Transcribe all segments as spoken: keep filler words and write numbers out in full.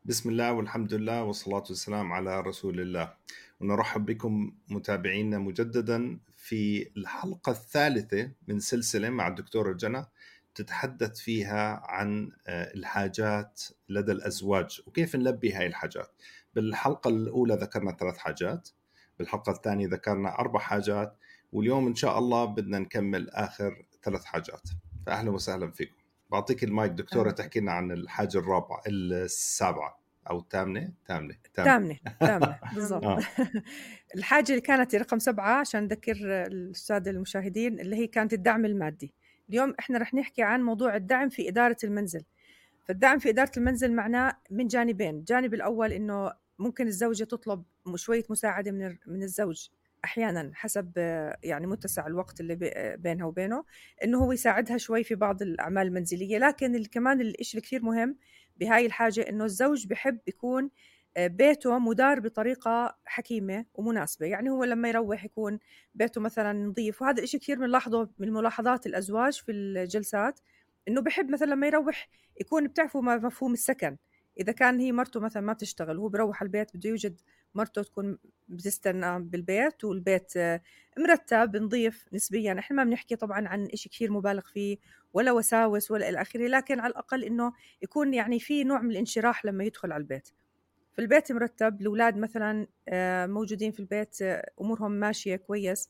بسم الله والحمد لله والصلاة والسلام على رسول الله، ونرحب بكم متابعينا مجددا في الحلقة الثالثة من سلسلة مع الدكتورة جنى تتحدث فيها عن الحاجات لدى الأزواج وكيف نلبي هاي الحاجات. بالحلقة الأولى ذكرنا ثلاث حاجات، بالحلقة الثانية ذكرنا أربع حاجات، واليوم إن شاء الله بدنا نكمل آخر ثلاث حاجات. فأهلا وسهلا فيكم. بعطيك المايك دكتورة تحكي لنا عن الحاجة الرابعة السابعة أو الثامنة ثامنة تامنة تامنة بالضبط. آه. الحاجة اللي كانت رقم سبعة عشان نذكر السادة المشاهدين اللي هي كانت الدعم المادي. اليوم إحنا رح نحكي عن موضوع الدعم في إدارة المنزل. فالدعم في إدارة المنزل معناه من جانبين. الجانب الأول إنه ممكن الزوجة تطلب شوية مساعدة من من الزوج أحيانا حسب يعني متسع الوقت اللي بينها وبينه، إنه هو يساعدها شوي في بعض الأعمال المنزلية. لكن كمان الإشي الكثير مهم بهاي الحاجة إنه الزوج بحب يكون بيته مدار بطريقة حكيمة ومناسبة. يعني هو لما يروح يكون بيته مثلا نظيف، وهذا الإشي كثير بنلاحظه من ملاحظات الأزواج في الجلسات، إنه بحب مثلا لما يروح يكون بتعرفوا مفهوم السكن. إذا كان هي مرته مثلا ما بتشتغل وهو بروح البيت بده يوجد مرته تكون بتستنى بالبيت والبيت مرتب نظيف نسبيا. إحنا ما بنحكي طبعا عن إشي كثير مبالغ فيه ولا وساوس ولا إلى آخره، لكن على الأقل إنه يكون يعني في نوع من الانشراح لما يدخل على البيت. في البيت مرتب، الأولاد مثلا موجودين في البيت أمورهم ماشية كويس،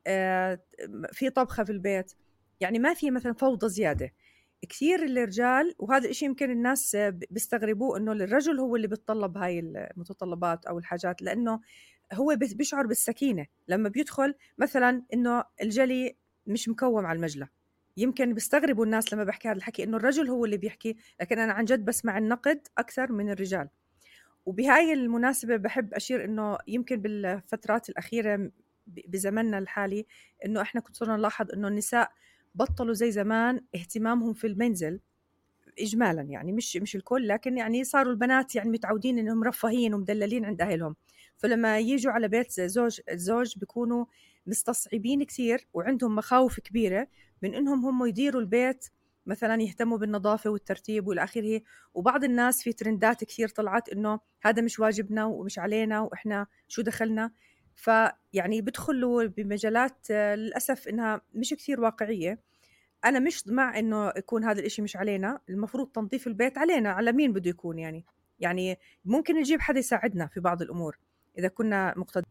في طبخة في البيت، يعني ما في مثلا فوضى زيادة. كثير الرجال، وهذا الشيء يمكن الناس بيستغربوه، إنه الرجل هو اللي بيتطلب هاي المتطلبات أو الحاجات، لأنه هو بيشعر بالسكينة لما بيدخل مثلا إنه الجلي مش مكوم على المجلة. يمكن بيستغربوا الناس لما بحكي هذا الحكي إنه الرجل هو اللي بيحكي، لكن أنا عن جد بسمع النقد أكثر من الرجال. وبهاي المناسبة بحب أشير إنه يمكن بالفترات الأخيرة بزمننا الحالي إنه إحنا كنت صرنا نلاحظ إنه النساء بطلوا زي زمان اهتمامهم في المنزل إجمالا، يعني مش مش الكل، لكن يعني صاروا البنات يعني متعودين إنهم مرفهين ومدللين عند أهلهم. فلما يجوا على بيت زوج الزوج بيكونوا مستصعبين كثير وعندهم مخاوف كبيرة من إنهم هم يديروا البيت، مثلا يهتموا بالنظافة والترتيب والى آخره. وبعض الناس في ترندات كثير طلعت إنه هذا مش واجبنا ومش علينا وإحنا شو دخلنا. فيعني بدخلوا بمجالات للأسف إنها مش كثير واقعية. أنا مش مع إنه يكون هذا الإشي مش علينا، المفروض تنظيف البيت علينا، على مين بده يكون يعني يعني ممكن نجيب حدا يساعدنا في بعض الأمور إذا كنا مقتدرين.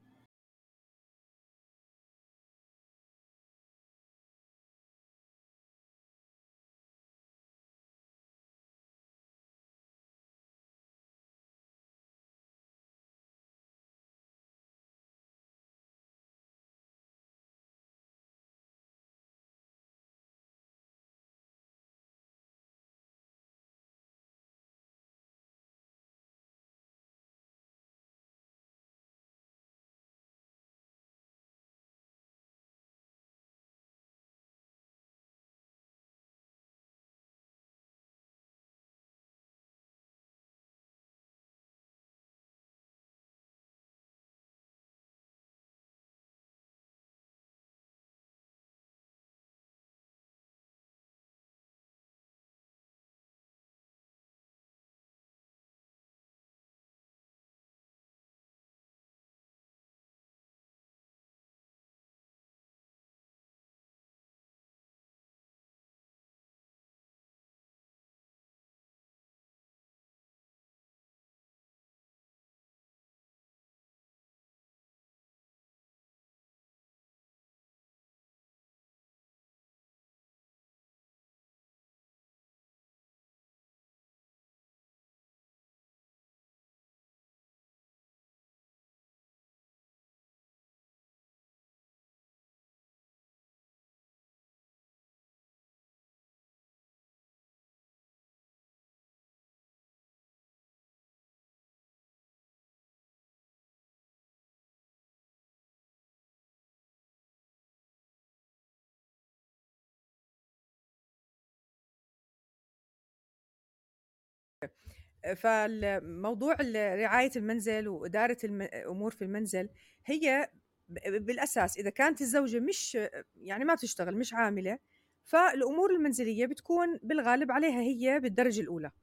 فالموضوع رعاية المنزل وإدارة الأمور في المنزل هي بالأساس إذا كانت الزوجة مش يعني ما بتشتغل مش عاملة، فالأمور المنزلية بتكون بالغالب عليها هي بالدرجة الأولى.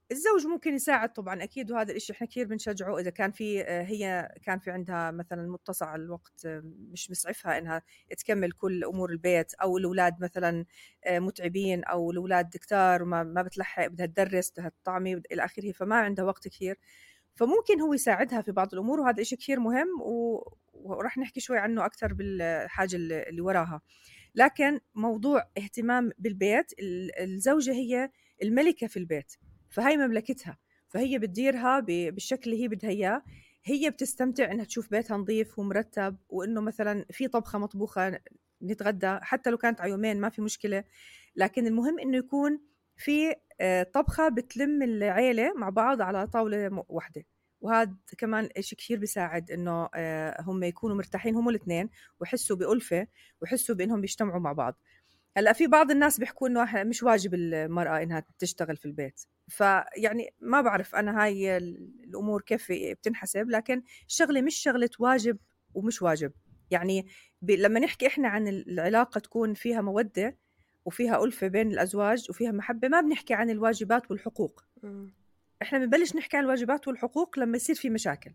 الزوج ممكن يساعد طبعا اكيد، وهذا الاشي احنا كثير بنشجعه. اذا كان في هي كان في عندها مثلا متسع الوقت مش مسعفها انها تكمل كل امور البيت، او الاولاد مثلا متعبين، او الاولاد دكتار وما ما بتلحق، بدها تدرس، بدها تطعمي الى اخره، فما عندها وقت كثير، فممكن هو يساعدها في بعض الامور، وهذا الشيء كثير مهم و... ورح نحكي شوي عنه اكثر بالحاجه اللي وراها. لكن موضوع اهتمام بالبيت، الزوجه هي الملكه في البيت، فهي مملكتها، فهي بتديرها بالشكل اللي هي بدها اياه. هي بتستمتع انها تشوف بيتها نظيف ومرتب، وانه مثلا في طبخه مطبوخه نتغدى، حتى لو كانت على يومين ما في مشكله، لكن المهم انه يكون في طبخة بتلم العيلة مع بعض على طاولة واحدة. وهذا كمان إشي كثير بيساعد إنه هم يكونوا مرتاحين هم الاثنين، ويحسوا بألفة، ويحسوا بإنهم بيجتمعوا مع بعض. هلا في بعض الناس بيحكوا إنه مش واجب المرأة إنها تشتغل في البيت، فيعني ما بعرف أنا هاي الأمور كيف بتنحسب، لكن الشغلة مش شغلة واجب ومش واجب. يعني لما نحكي إحنا عن العلاقة تكون فيها مودة وفيها ألفة بين الأزواج وفيها محبة، ما بنحكي عن الواجبات والحقوق. م. إحنا بنبلش نحكي عن الواجبات والحقوق لما يصير في مشاكل،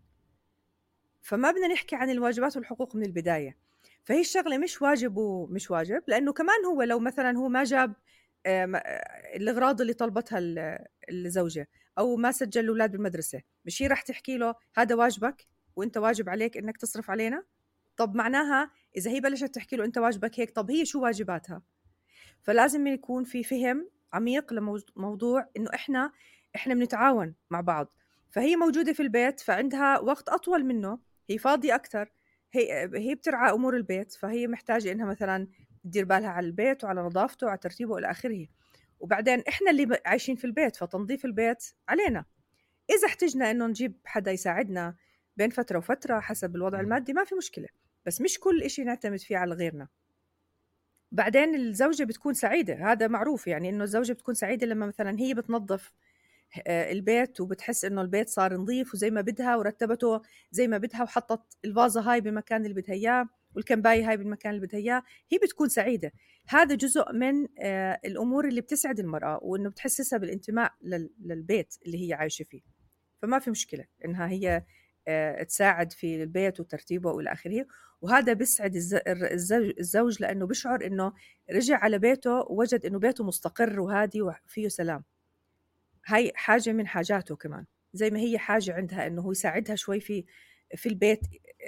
فما بدنا نحكي عن الواجبات والحقوق من البداية. فهي الشغلة مش واجب ومش واجب، لأنه كمان هو لو مثلا هو ما جاب الأغراض اللي طلبتها الزوجة، أو ما سجل الأولاد بالمدرسة، مش هي رح تحكي له هذا واجبك وإنت واجب عليك إنك تصرف علينا؟ طب معناها إذا هي بلشت تحكي له أنت واجبك هيك، طب هي شو واجباتها؟ فلازم يكون في فهم عميق لموضوع إنه إحنا إحنا بنتعاون مع بعض. فهي موجودة في البيت، فعندها وقت أطول منه، هي فاضية أكتر، هي هي بترعى أمور البيت، فهي محتاجة إنها مثلا تدير بالها على البيت وعلى نظافته وعلى ترتيبه إلى آخره. وبعدين إحنا اللي عايشين في البيت، فتنظيف البيت علينا. إذا احتجنا إنه نجيب حدا يساعدنا بين فترة وفترة حسب الوضع المادي ما في مشكلة، بس مش كل إشي نعتمد فيه على غيرنا. بعدين الزوجة بتكون سعيدة، هذا معروف، يعني إنه الزوجة بتكون سعيدة لما مثلا هي بتنظف البيت وبتحس إنه البيت صار نظيف وزي ما بدها، ورتبته زي ما بدها، وحطت الفازة هاي بالمكان اللي بدها إياه، والكنباية هاي بالمكان اللي بدها إياه، هي بتكون سعيدة. هذا جزء من الأمور اللي بتسعد المرأة، وإنه بتحسسها بالانتماء للبيت اللي هي عايشة فيه. فما في مشكلة إنها هي تساعد في البيت وترتيبه والى اخره. وهذا بيسعد الزوج لانه بيشعر انه رجع على بيته ووجد انه بيته مستقر وهادي وفيه سلام. هاي حاجه من حاجاته كمان، زي ما هي حاجه عندها انه هو يساعدها شوي في في البيت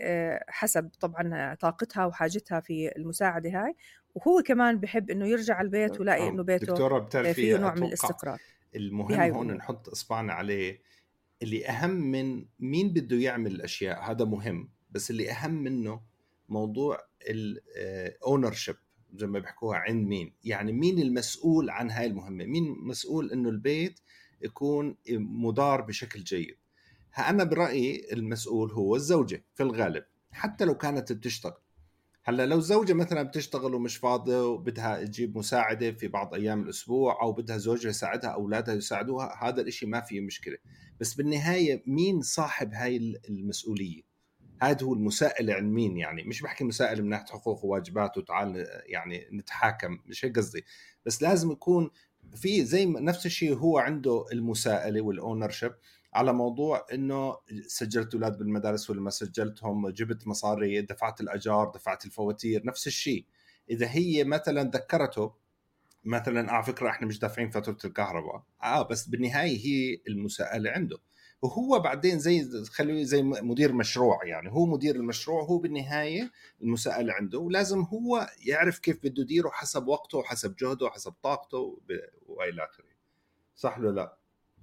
حسب طبعا طاقتها وحاجتها في المساعده هاي، وهو كمان بحب انه يرجع على البيت ولاقي انه بيته فيه نوع من الاستقرار. المهم هون نحط اصبعنا عليه، اللي أهم من مين بده يعمل الأشياء هذا مهم، بس اللي أهم منه موضوع الأونرشيب زي ما بيحكوها، عند مين، يعني مين المسؤول عن هاي المهمة، مين مسؤول إنه البيت يكون مدار بشكل جيد. أنا برأيي المسؤول هو الزوجة في الغالب، حتى لو كانت بتشتغل. هلا لو الزوجة مثلا بتشتغل ومش فاضية وبدها تجيب مساعدة في بعض أيام الأسبوع، أو بدها زوجها يساعدها، أولادها يساعدوها، هذا الإشي ما فيه مشكلة. بس بالنهاية مين صاحب هاي المسؤولية؟ هذا هو المسائل عن مين، يعني مش بحكي مسائل من ناحية حقوق وواجبات وتعال يعني نتحاكم، مش هيك قصدي، بس لازم يكون في زي نفس الشيء هو عنده المساءلة والأونرشيب على موضوع إنه سجلت أولاد بالمدارس ولا ما سجلتهم، جبت مصاري، دفعت الأجار، دفعت الفواتير. نفس الشيء إذا هي مثلا ذكرته مثلا على فكرة إحنا مش دافعين فاتورة الكهرباء، آه بس بالنهاية هي المساءلة عنده، وهو بعدين زي خليه زي مدير مشروع، يعني هو مدير المشروع، هو بالنهاية المساءلة عنده، ولازم هو يعرف كيف بده يديره حسب وقته وحسب جهده وحسب طاقته وإلى آخره. صح ولا لا؟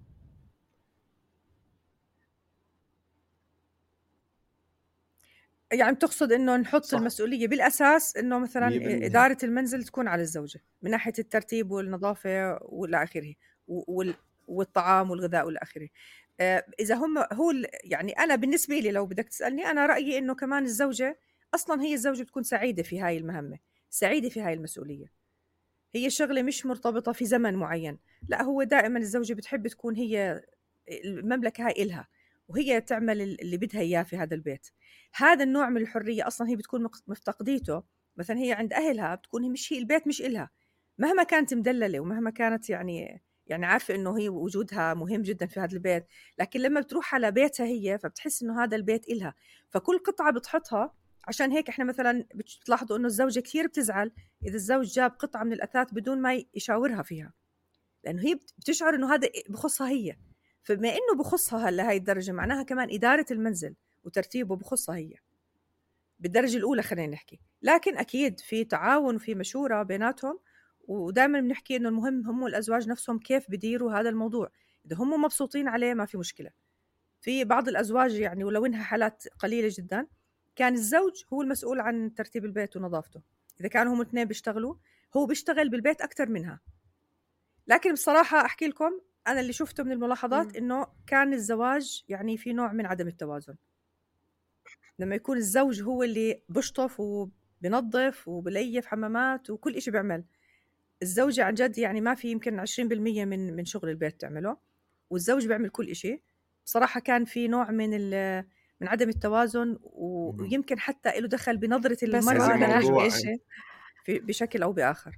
يعني بتقصد انه نحط صح. المسؤوليه بالاساس انه مثلا اداره المنزل تكون على الزوجه من ناحيه الترتيب والنظافه والى اخره، والطعام والغذاء والى اخره. اذا هم هو يعني انا بالنسبه لي لو بدك تسالني، انا رايي انه كمان الزوجه اصلا هي الزوجه بتكون سعيده في هاي المهمه، سعيده في هاي المسؤوليه. هي شغله مش مرتبطه في زمن معين، لا هو دائما الزوجه بتحب تكون هي المملكه هاي إلها، وهي تعمل اللي بدها إياه في هذا البيت. هذا النوع من الحرية أصلا هي بتكون مفتقديته. مثلا هي عند أهلها بتكون هي مش هي البيت مش إلها، مهما كانت مدللة ومهما كانت يعني يعني عارفة إنه هي وجودها مهم جدا في هذا البيت، لكن لما بتروح على بيتها هي فبتحس إنه هذا البيت إلها، فكل قطعة بتحطها. عشان هيك إحنا مثلا بتلاحظوا إنه الزوجة كثير بتزعل إذا الزوج جاب قطعة من الأثاث بدون ما يشاورها فيها، لأنه هي بتشعر إنه هذا بخصها هي. فبما إنه بخصها لهي الدرجة معناها كمان إدارة المنزل وترتيبه بخصها هي بالدرجة الأولى خلينا نحكي. لكن أكيد في تعاون وفي مشورة بيناتهم، ودائما بنحكي إنه المهم هم الأزواج نفسهم كيف بديروا هذا الموضوع. إذا هم مبسوطين عليه ما في مشكلة. في بعض الأزواج يعني ولو إنها حالات قليلة جدا كان الزوج هو المسؤول عن ترتيب البيت ونظافته، إذا كانوا هم الاثنين بيشتغلوا هو بيشتغل بالبيت أكتر منها. لكن بصراحة أحكي لكم أنا اللي شفته من الملاحظات إنه كان الزواج يعني في نوع من عدم التوازن. لما يكون الزوج هو اللي بشطف وبنظف وبليف حمامات وكل إشي بيعمل، الزوجة عن جد يعني ما في يمكن عشرين بالمية من من شغل البيت تعمله، والزوج بيعمل كل إشي. بصراحة كان في نوع من من عدم التوازن، ويمكن حتى له دخل بنظرة المرأة للرجل بشكل أو بآخر.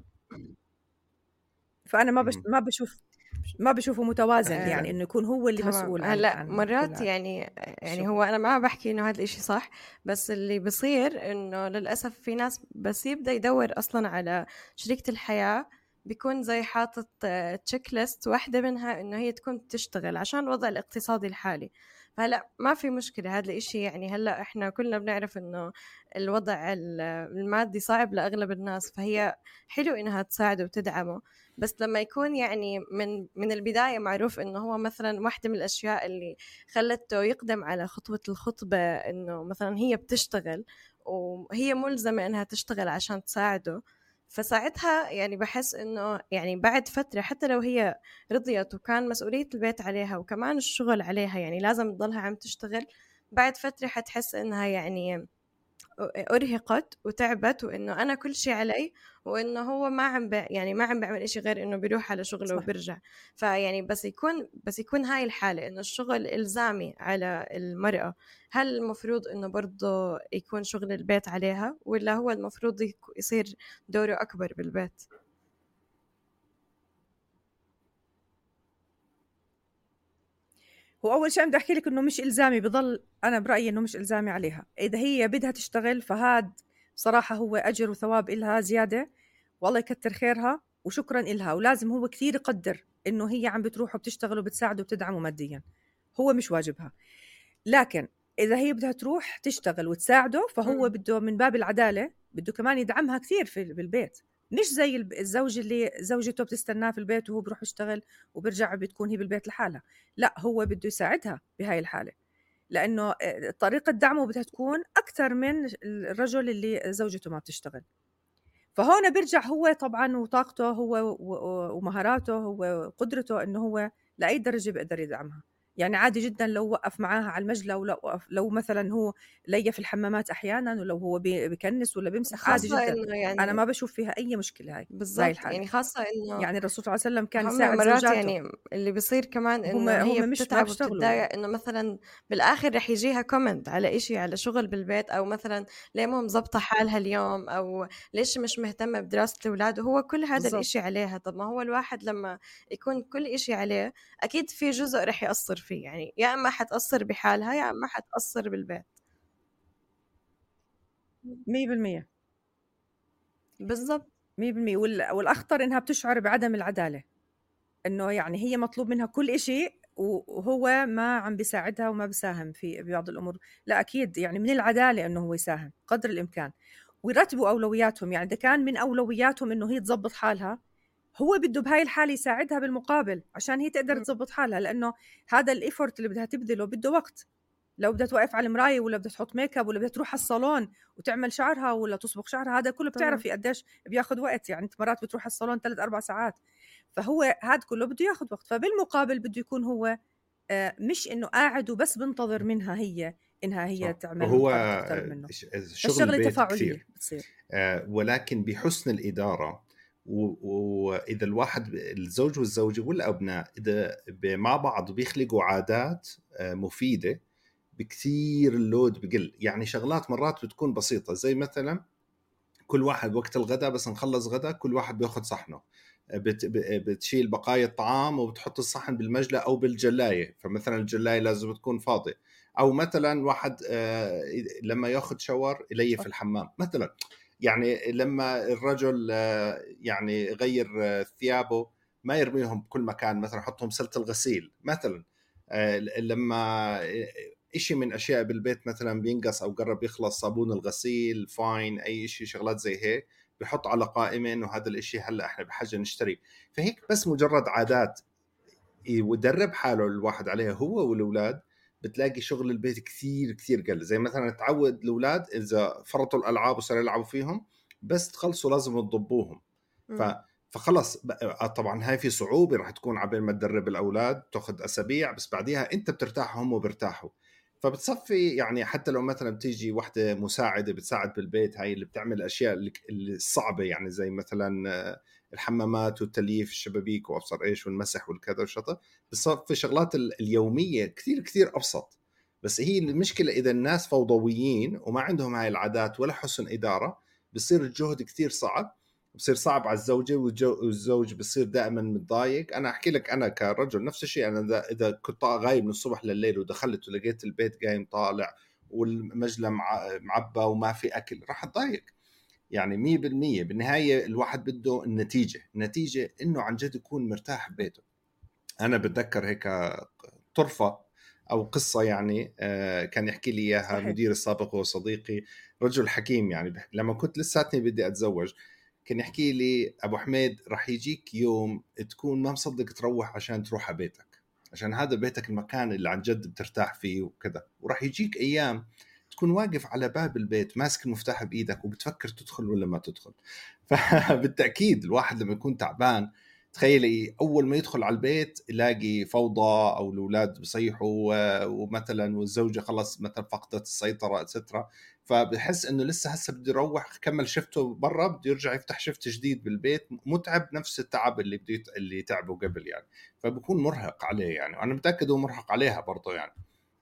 فأنا ما بش ما بشوف ما بشوفه متوازن آه يعني إنه يكون هو اللي مسؤول. هلا عن مرات يعني يعني هو أنا ما بحكي إنه هذا الإشي صح، بس اللي بصير إنه للأسف في ناس بس يبدأ يدور أصلا على شريكة الحياة بيكون زي حاطط تشيك ليست واحدة منها إنه هي تكون تشتغل عشان الوضع الاقتصادي الحالي. فهلا ما في مشكلة هذا الإشي، يعني هلا إحنا كلنا بنعرف إنه الوضع المادي صعب لأغلب الناس، فهي حلو إنها تساعده وتدعمه. بس لما يكون يعني من من البداية معروف إنه هو مثلا واحدة من الأشياء اللي خلته يقدم على خطوة الخطبة إنه مثلا هي بتشتغل وهي ملزمة إنها تشتغل عشان تساعده، فساعتها يعني بحس إنه يعني بعد فترة حتى لو هي رضيت وكان مسؤولية البيت عليها وكمان الشغل عليها يعني لازم تضلها عم تشتغل، بعد فترة حتحس إنها يعني أرهقت وتعبت وإنه أنا كل شيء علي وإنه هو ما عم ب... يعني ما عم بعمل إشي غير إنه بيروح على شغله وبرجع. فيعني بس يكون بس يكون هاي الحالة إنه الشغل إلزامي على المرأة، هل المفروض إنه برضه يكون شغل البيت عليها ولا هو المفروض يصير دوره أكبر بالبيت؟ هو أول شيء بدي أحكي لك إنه مش إلزامي، بضل أنا برأيي إنه مش إلزامي عليها. إذا هي بدها تشتغل فهاد صراحة هو أجر وثواب إلها زيادة، والله يكتر خيرها وشكرا إلها، ولازم هو كثير يقدر إنه هي عم بتروح وبتشتغل وبتساعده وبتدعمه ماديا، هو مش واجبها. لكن إذا هي بدها تروح تشتغل وتساعده فهو بده من باب العدالة بده كمان يدعمها كثير في بالبيت، مش زي الزوج اللي زوجته بتستناه في البيت وهو بروح يشتغل وبرجع بتكون هي بالبيت لحالها. لا، هو بده يساعدها بهاي الحالة، لأنه طريقة دعمه بدها تكون أكثر من الرجل اللي زوجته ما بتشتغل. فهون برجع هو طبعا وطاقته هو ومهاراته هو وقدرته إنه هو لأي درجة بيقدر يدعمها. يعني عادي جدا لو وقف معاها على المجلة، ولو وقف لو مثلا هو لي في الحمامات أحيانا، ولو هو بيكنس ولا بيمسح عادي جدا. يعني أنا ما بشوف فيها أي مشكلة هاي بالضبط. يعني خاصة إنه يعني الرسول صلى الله عليه وسلم كان يساعد مرات زوجاته. يعني اللي بيصير كمان إنه هم هي هم مش بتتعب وبتتضايق إنه مثلا بالآخر رح يجيها كومنت على إشي على شغل بالبيت، أو مثلا ليه مو مزبطة حالها اليوم، أو ليش مش مهتمة بدراسة الأولاد، وهو كل هذا بالزبط. الإشي عليها. طب ما هو الواحد لما يكون كل إشي عليه أكيد في جزء رح يأثر فيه، يعني يا أما حتأثر بحالها يا أما حتأثر بالبيت. مية بالمية بالضبط مية بالمية. والأخطر إنها بتشعر بعدم العدالة، إنه يعني هي مطلوب منها كل إشي وهو ما عم بيساعدها وما بيساهم في بعض الأمور. لا أكيد يعني من العدالة إنه هو يساهم قدر الإمكان ويرتبوا أولوياتهم. يعني إذا كان من أولوياتهم إنه هي تزبط حالها، هو بده بهاي الحالة يساعدها بالمقابل عشان هي تقدر تزبط حالها، لأنه هذا الإيفورت اللي بدها تبذله بده وقت. لو بدها توقف على المراية ولا بدها تحط ميك اب ولا بدها تروح على الصالون وتعمل شعرها ولا تصبغ شعرها، هذا كله بتعرفي قديش بياخد وقت. يعني انت مرات بتروح على الصالون ثلاث أربع ساعات، فهو هذا كله بده ياخد وقت. فبالمقابل بده يكون هو مش إنه قاعد وبس بنتظر منها هي إنها هي تعمل هو أكثر منه. الشغل البيت كثير بتصير. آه ولكن بحسن الإدارة، وإذا الواحد الزوج والزوجة والأبناء إذا مع بعض بيخلقوا عادات آه مفيدة بكثير اللود بقل. يعني شغلات مرات بتكون بسيطة زي مثلا كل واحد وقت الغداء بس نخلص غداء كل واحد بياخد صحنه، بت بتشيل بقايا الطعام وبتحط الصحن بالمجلة أو بالجلاية، فمثلا الجلاية لازم تكون فاضية. أو مثلا واحد لما يأخذ شاور إليه في الحمام مثلا، يعني لما الرجل يعني يغير ثيابه ما يرميهم بكل مكان، مثلا يحطهم سلة الغسيل مثلا. لما إشي من أشياء بالبيت مثلا بينقص أو قرب يخلص، صابون الغسيل، فاين، أي شيء شغلات زي هيك بيحط على قائمة إنه هذا الإشي هلأ إحنا بحاجة نشتري. فهيك بس مجرد عادات يدرب حاله الواحد عليها هو والأولاد، بتلاقي شغل البيت كثير كثير قل. زي مثلا تعود الأولاد إذا فرطوا الألعاب وصاروا يلعبوا فيهم بس تخلصوا لازم تضبوهم. ف فخلص طبعا هاي في صعوبة راح تكون عبال ما تدرب الأولاد، تأخذ أسابيع، بس بعديها أنت بترتاح هم وبرتاحوا. فبتصفي يعني حتى لو مثلا بتيجي واحدة مساعدة بتساعد بالبيت، هاي اللي بتعمل الأشياء الصعبة يعني زي مثلا الحمامات والتلييف الشبابيك وأبصر إيش والمسح والكذا والشطة، بتصفي شغلات اليومية كثير كثير أبسط. بس هي المشكلة إذا الناس فوضويين وما عندهم هاي العادات ولا حسن إدارة، بصير الجهد كثير صعب، بصير صعب على الزوجة، والزوج بصير دائما متضايق. أنا أحكي لك أنا كرجل نفس الشيء، أنا إذا كنت غايب من الصبح لليل ودخلت ولقيت البيت قايم طالع والمجلة معبى وما في أكل راح أتضايق يعني مية بالمية. بالنهاية الواحد بده النتيجة، النتيجة إنه عن جد يكون مرتاح ببيته. أنا بتذكر هيك طرفة أو قصة يعني كان يحكي لي إياها مدير السابق وصديقي، رجل حكيم يعني. لما كنت لساتني بدي أتزوج كان يحكي لي أبو حميد رح يجيك يوم تكون ما مصدق تروح عشان تروح على بيتك، عشان هذا بيتك المكان اللي عن جد بترتاح فيه وكذا. ورح يجيك أيام تكون واقف على باب البيت ماسك المفتاح بإيدك وبتفكر تدخل ولا ما تدخل. فبالتأكيد الواحد لما يكون تعبان تخيلي أول ما يدخل على البيت يلاقي فوضى أو الأولاد بيصيحوا ومثلا والزوجة خلص مثلا فقدت السيطرة اتسترا، فبحس إنه لسه هسه بدي يروح كمل شفته برا، بده يرجع يفتح شفت جديد بالبيت، متعب نفس التعب اللي بده اللي تعبه قبل يعني. فبكون مرهق عليه يعني، وأنا متأكد هو مرهق عليها برضه يعني.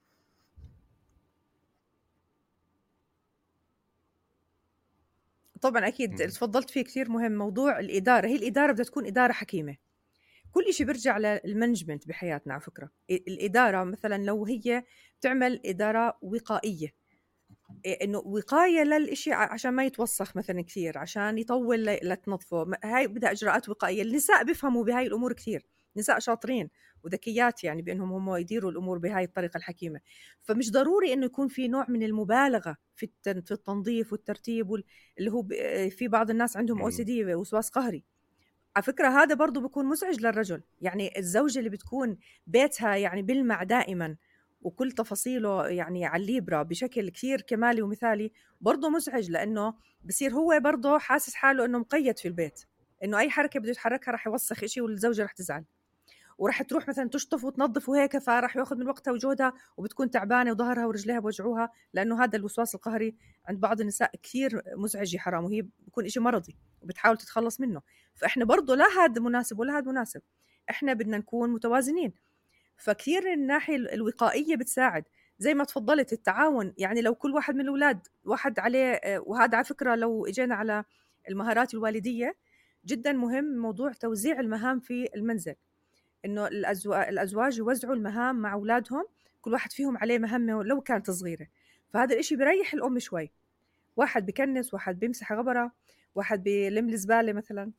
طبعا أكيد تفضلت فيه كثير مهم موضوع الإدارة. هي الإدارة بدها تكون إدارة حكيمة. كل إشي بيرجع للمانجمنت بحياتنا على فكرة. الإدارة مثلا لو هي تعمل إدارة وقائية، إنه وقاية للإشي عشان ما يتوسخ مثلا كثير، عشان يطول لتنظفه، هاي بدها إجراءات وقائية. النساء بيفهموا بهاي الأمور كثير، نساء شاطرين وذكيات يعني بأنهم هم يديروا الأمور بهاي الطريقة الحكيمة. فمش ضروري إنه يكون في نوع من المبالغة في في التنظيف والترتيب وال... اللي هو ب... في بعض الناس عندهم أو سي دي وسواس قهري. على فكرة هذا برضو بيكون مزعج للرجل. يعني الزوجة اللي بتكون بيتها يعني بلمع دائما وكل تفاصيله يعني على الليبرا بشكل كثير كمالي ومثالي، برضو مزعج، لأنه بصير هو برضو حاسس حاله إنه مقيد في البيت، إنه أي حركة بده يتحركها رح يوسخ إشي والزوجة رح تزعل ورح تروح مثلا تشطف وتنظف وهيك، فرح ياخذ من وقتها وجهدها وبتكون تعبانة وظهرها ورجليها بوجعوها، لأنه هذا الوسواس القهري عند بعض النساء كثير مزعج حرام، وهي بيكون إشي مرضي وبتحاول تتخلص منه. فإحنا برضو لا هذا مناسب ولا هذا مناسب، إحنا بدنا نكون متوازنين. فكثير الناحية الوقائية بتساعد، زي ما تفضلت التعاون. يعني لو كل واحد من الأولاد واحد عليه، وهذا على فكرة لو إجينا على المهارات الوالدية جدا مهم موضوع توزيع المهام في المنزل، إنه الأزواج يوزعوا المهام مع أولادهم، كل واحد فيهم عليه مهمة لو كانت صغيرة. فهذا الإشي بيريح الأم شوي، واحد بيكنس، واحد بيمسح غبرة، واحد بيلم الزبالة مثلا.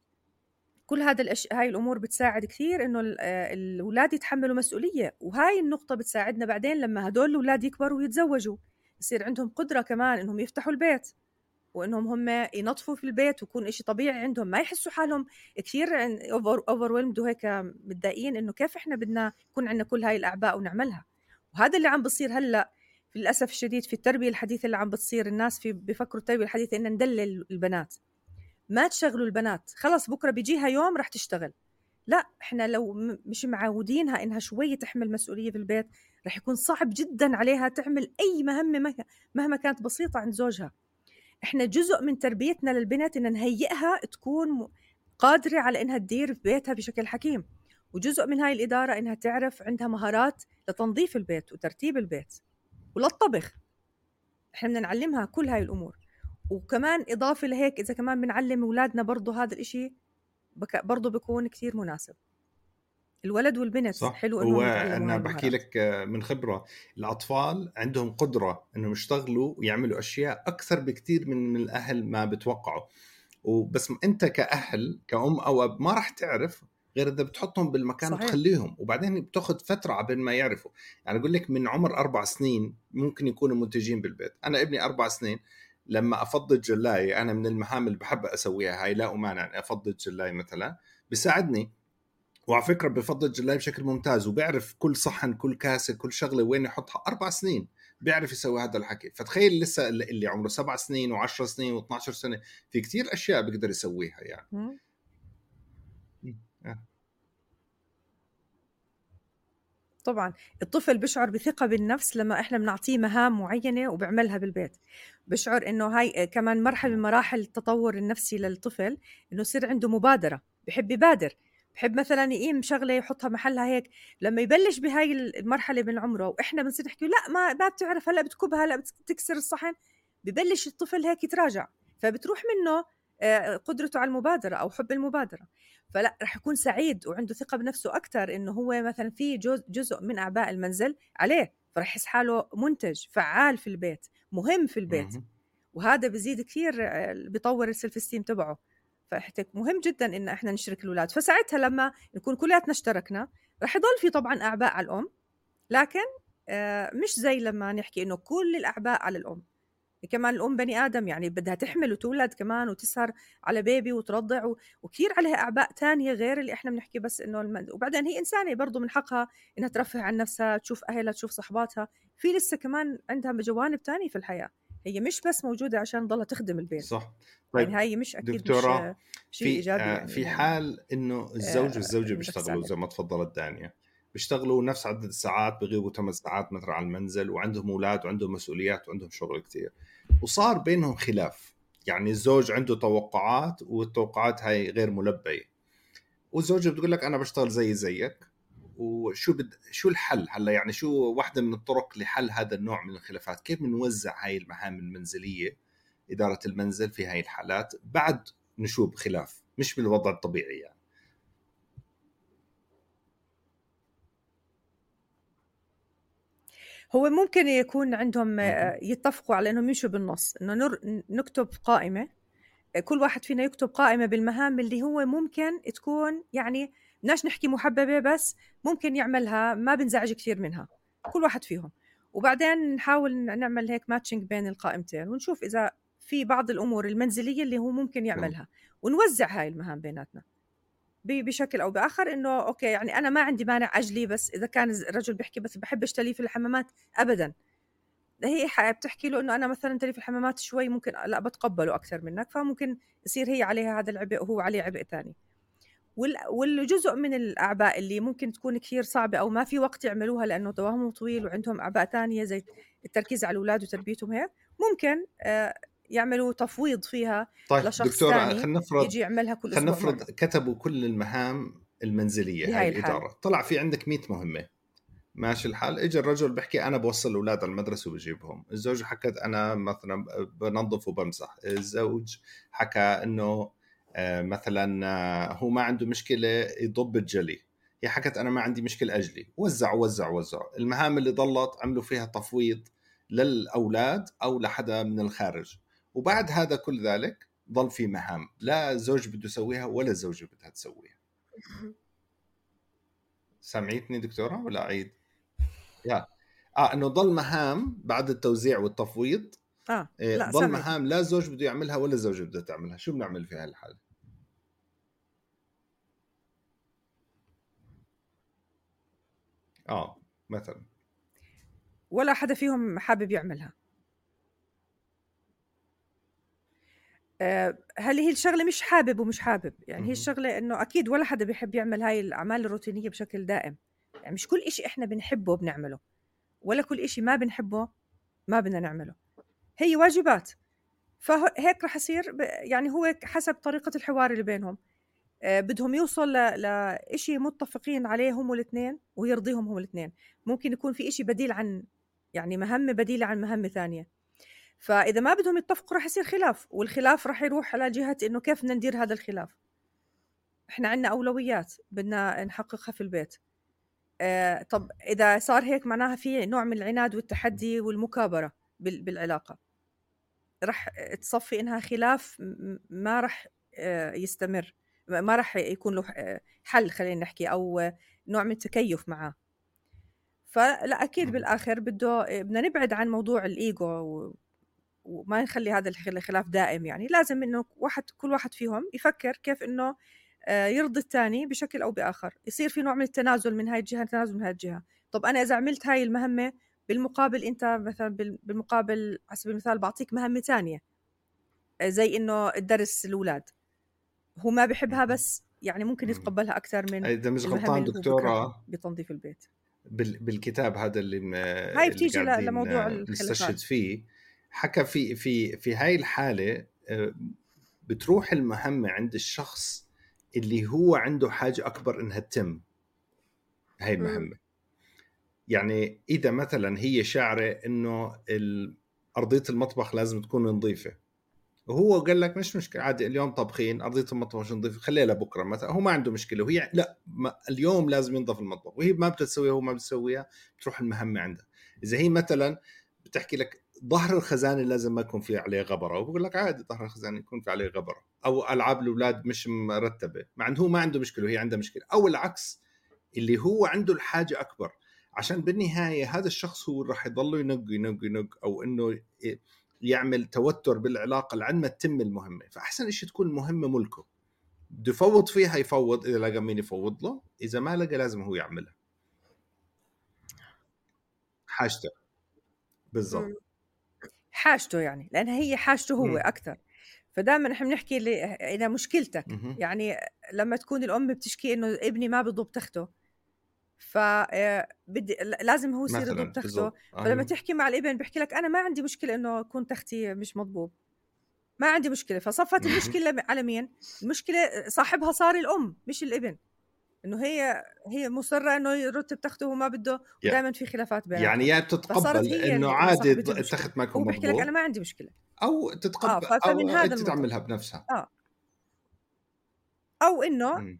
كل هذا الأش... هاي الأمور بتساعد كثير إنه الأولاد يتحملوا مسؤولية. وهاي النقطة بتساعدنا بعدين لما هدول الأولاد يكبروا ويتزوجوا يصير عندهم قدرة كمان إنهم يفتحوا البيت وإنهم هم ينظفوا في البيت ويكون إشي طبيعي عندهم، ما يحسوا حالهم كثير overwhelmed وهيك متضايقين إنه كيف إحنا بدنا يكون عندنا كل هاي الأعباء ونعملها. وهذا اللي عم بصير هلأ في للأسف الشديد في التربية الحديثة اللي عم بتصير. الناس في بيفكروا التربية الحديثة إن ندلل البنات، ما تشغلوا البنات، خلص بكرة بيجيها يوم رح تشتغل. لا، إحنا لو مش معودينها إنها شوية تحمل مسؤولية في البيت رح يكون صعب جدا عليها تعمل أي مهمة مهما كانت بسيطة عند زوجها. إحنا جزء من تربيتنا للبنات إن نهيئها تكون قادرة على إنها تدير في بيتها بشكل حكيم، وجزء من هاي الإدارة إنها تعرف عندها مهارات لتنظيف البيت وترتيب البيت وللطبخ. إحنا بدنا نعلمها كل هاي الأمور. وكمان إضافة لهيك إذا كمان بنعلم أولادنا برضو هذا الإشي بك برضه بيكون كتير مناسب. الولد والبنت صح. حلو هو انهم يتعلموا انا هاي بحكي المهارات. لك من خبره، الاطفال عندهم قدره انهم يشتغلوا ويعملوا اشياء اكثر بكتير من من الاهل ما بتوقعوا. وبس انت كاهل كأم او اب ما راح تعرف غير اذا بتحطهم بالمكان صحيح. وتخليهم، وبعدين بتاخذ فتره قبل ما يعرفوا. يعني اقول لك من عمر اربع سنين ممكن يكونوا منتجين بالبيت. انا ابني اربع سنين لما افضي جلاي، انا من المهام اللي بحب اسويها هاي، لا امانع افضي جلاي مثلا، بيساعدني. وعلى فكره بفضل الجلاي بشكل ممتاز، وبيعرف كل صحن كل كاسه كل شغله وين يحطها. اربع سنين بيعرف يسوي هذا الحكي. فتخيل لسه اللي عمره سبع سنين وعشر سنين واثناشر سنه في كتير اشياء بيقدر يسويها يعني. م? طبعا الطفل بيشعر بثقة بالنفس لما احنا بنعطيه مهام معينة وبيعملها بالبيت. بشعر انه هاي كمان مرحلة من مراحل التطور النفسي للطفل، انه يصير عنده مبادرة، بحب يبادر، بحب مثلا يقيم شغلة يحطها محلها هيك. لما يبلش بهاي المرحلة من عمره واحنا بنصير نحكي لا ما ما بتعرف، هلا بتكبها، هلا بتكسر الصحن، ببلش الطفل هيك يتراجع، فبتروح منه قدرته على المبادرة او حب المبادرة. فلا رح يكون سعيد وعنده ثقة بنفسه أكتر، إنه هو مثلا في جزء من أعباء المنزل عليه، فرح يحس حاله منتج فعال في البيت، مهم في البيت. وهذا بزيد كثير بيطور السلف استيم تبعه. فاحتك مهم جدا إن إحنا نشرك الأولاد. فساعتها لما نكون كلياتنا اشتركنا رح يضل في طبعا أعباء على الأم، لكن مش زي لما نحكي إنه كل الأعباء على الأم. كمان الأم بني آدم، يعني بدها تحمل وتولد كمان وتسهر على بيبي وترضع، وكثير عليها أعباء تانية غير اللي إحنا بنحكي بس إنه الم... وبعدين هي إنسانة برضو من حقها إنها ترفه عن نفسها، تشوف أهلها، تشوف صحباتها، في لسه كمان عندها جوانب تانية في الحياة، هي مش بس موجودة عشان ضلها تخدم البيت. صح. طيب يعني هاي مش أكيد دكتورة، مش شيء إيجابي. في يعني في حال إنه الزوج والزوجة آه بيشتغلوا زي ما تفضلت دانيا، بيشتغلوا نفس عدد الساعات، بيغيبوا ثمان ساعات مثلا على المنزل، وعندهم أولاد وعندهم مسؤوليات وعندهم شغل كتير، وصار بينهم خلاف. يعني الزوج عنده توقعات والتوقعات هاي غير ملبية، والزوجة بتقول لك أنا بشتغل زي زيك، وشو بد... شو الحل هلا؟ يعني شو واحدة من الطرق لحل هذا النوع من الخلافات؟ كيف بنوزع هاي المهام المنزلية، إدارة المنزل في هاي الحالات بعد نشوب خلاف مش بالوضع الطبيعي يعني؟ هو ممكن يكون عندهم يتفقوا على انهم يمشوا بالنص، انه نر... نكتب قائمة، كل واحد فينا يكتب قائمة بالمهام اللي هو ممكن تكون يعني بدناش نحكي محببة، بس ممكن يعملها ما بنزعج كثير منها كل واحد فيهم. وبعدين نحاول نعمل هيك ماتشنج بين القائمتين، ونشوف إذا في بعض الأمور المنزلية اللي هو ممكن يعملها، ونوزع هاي المهام بيناتنا بشكل أو بآخر. إنه أوكي يعني أنا ما عندي مانع أجلي، بس إذا كان الرجل بيحكي بس بحب أشتري في الحمامات أبداً، هي بتحكي له إنه أنا مثلاً تلي في الحمامات شوي ممكن لا بتقبله أكثر منك، فممكن يصير هي عليها هذا العبء وهو عليه عبء تاني. والجزء من الأعباء اللي ممكن تكون كثير صعبة أو ما في وقت يعملوها لأنه دوامهم طويل وعندهم أعباء تانية زي التركيز على الأولاد وتربيتهم، هيك ممكن يعملوا تفويض فيها طيب لشخص ثاني نفرض يجي يعملها كل أسبوع. خلينا نفرض كتبوا كل المهام المنزلية هاي الإدارة، طلع في عندك مية مهمة، ماشي الحال. اجى الرجل بحكي انا بوصل الاولاد على المدرسه وبجيبهم، الزوج حكت انا مثلا بنظف وبمسح، الزوج حكى انه مثلا هو ما عنده مشكله يضب الجلي، هي حكت انا ما عندي مشكله اجلي. وزعوا وزعوا وزعوا المهام اللي ضلت، عملوا فيها تفويض للاولاد او لحدا من الخارج. وبعد هذا كل ذلك ضل في مهام لا الزوج بده يسويها ولا الزوجه بدها تسويها. سمعتني دكتوره ولا عيد؟ يا اه انه ضل مهام بعد التوزيع والتفويض. اه إيه لا ضل سمعت. مهام لا زوج بده يعملها ولا زوجة بدها تعملها. شو بنعمل في هالحالة؟ اه مثلا ولا حدا فيهم حابب يعملها. هل هي الشغلة مش حابب ومش حابب؟ يعني هي الشغلة إنه أكيد ولا حدا بيحب يعمل هاي الأعمال الروتينية بشكل دائم. يعني مش كل إشي إحنا بنحبه بنعمله، ولا كل إشي ما بنحبه ما بدنا نعمله. هي واجبات، فهيك رح يصير يعني هو حسب طريقة الحوار اللي بينهم. بدهم يوصل لإشي متفقين عليه هم الاثنين ويرضيهم هم الاثنين. ممكن يكون في إشي بديل عن يعني مهمة بديلة عن مهمة ثانية، فإذا ما بدهم يتفقوا رح يصير خلاف، والخلاف رح يروح على جهة إنه كيف بدنا ندير هذا الخلاف. إحنا عنا أولويات بدنا نحققها في البيت. آه، طب إذا صار هيك معناها في نوع من العناد والتحدي والمكابرة بال- بالعلاقة، رح تصفي إنها خلاف م- ما رح آه، يستمر، ما رح يكون له آه، حل، خلينا نحكي، أو آه، نوع من التكيف معاه. فلا أكيد مم. بالآخر بده بدنا نبعد عن موضوع الإيجو و- وما نخلي هذا الخ- الخلاف دائم. يعني لازم إنه واحد كل واحد فيهم يفكر كيف إنه آه، يرضي الثاني بشكل أو بآخر، يصير في نوع من التنازل من هاي الجهة، تنازل من هاي الجهة. طب أنا إذا عملت هاي المهمة بالمقابل أنت مثلا بال- بالمقابل على سبيل المثال بعطيك مهمة تانية، آه، زي إنه الدرس الأولاد، هو ما بحبها مم. بس يعني ممكن مم. يتقبلها أكثر من إذا مش المهام غلطان اللي هو بكرهها دكتورة بتنظيف البيت. بال- بالكتاب هذا اللي م- هاي اللي بتيجي ل- قاعدين لموضوع آه، نستشهد الخلافات. فيه، حكى في في في هاي الحالة آه، بتروح المهمة عند الشخص اللي هو عنده حاجة أكبر إنها تتم هاي مم. المهمة. يعني إذا مثلا هي شاعرة إنه ال- أرضية المطبخ لازم تكون نظيفة، وهو قال لك مش مشكلة عادي، اليوم طبخين أرضية المطبخ مش نظيفة، خليها لبكرة مثلا، هو ما عنده مشكلة، وهي لا ما اليوم لازم ينظف المطبخ، وهي ما بتسويها وهو ما بتسويها، بتروح المهمة عندها. إذا هي مثلا بتحكي لك ظهر الخزانة لازم ما يكون في عليه غبرة، وبقول لك عادي ظهر الخزانة يكون في عليه غبرة، أو ألعاب الأولاد مش مرتبة، مع أنه هو ما عنده مشكلة وهي عندها مشكلة، أو العكس اللي هو عنده الحاجة أكبر. عشان بالنهاية هذا الشخص هو راح يضل ينق ينق ينق، أو إنه يعمل توتر بالعلاقة لعند ما تتم المهمة. فأحسن إشي تكون المهمة ملكه، بده يفوض فيها يفوض، إذا لقى مين يفوض له، إذا ما لقى لازم هو يعملها حاجته بالضبط. مم. حاجته يعني، لأنها هي حاجته هو مم. أكثر. فدائما نحن بنحكي اللي إذا مشكلتك مهم. يعني لما تكون الأم بتشكي إنه ابني ما بضبط تخته، فبدي لازم هو يصير يضبط مثلا تخته. بالضبط. فلما أيوه. تحكي مع الابن بيحكي لك أنا ما عندي مشكلة إنه يكون تختي مش مضبوط، ما عندي مشكلة. فصفت مهم. المشكلة على مين؟ المشكلة صاحبها صار الأم مش الابن، إنه هي هي مصرة إنه يرتب تخته وما بده، يع- ودائما في خلافات يعني بيناتهم. يا فصارت تتقبل هي إنه اللي عادي صاحبة ض- المشكلة، التخت ما يكون هو بيحكي لك أنا مضبوط، ما عندي مشكلة. أو آه تتقبل ف- فمن أو هذا أنت المنطلق، تعملها بنفسها. آه أو إنه مم.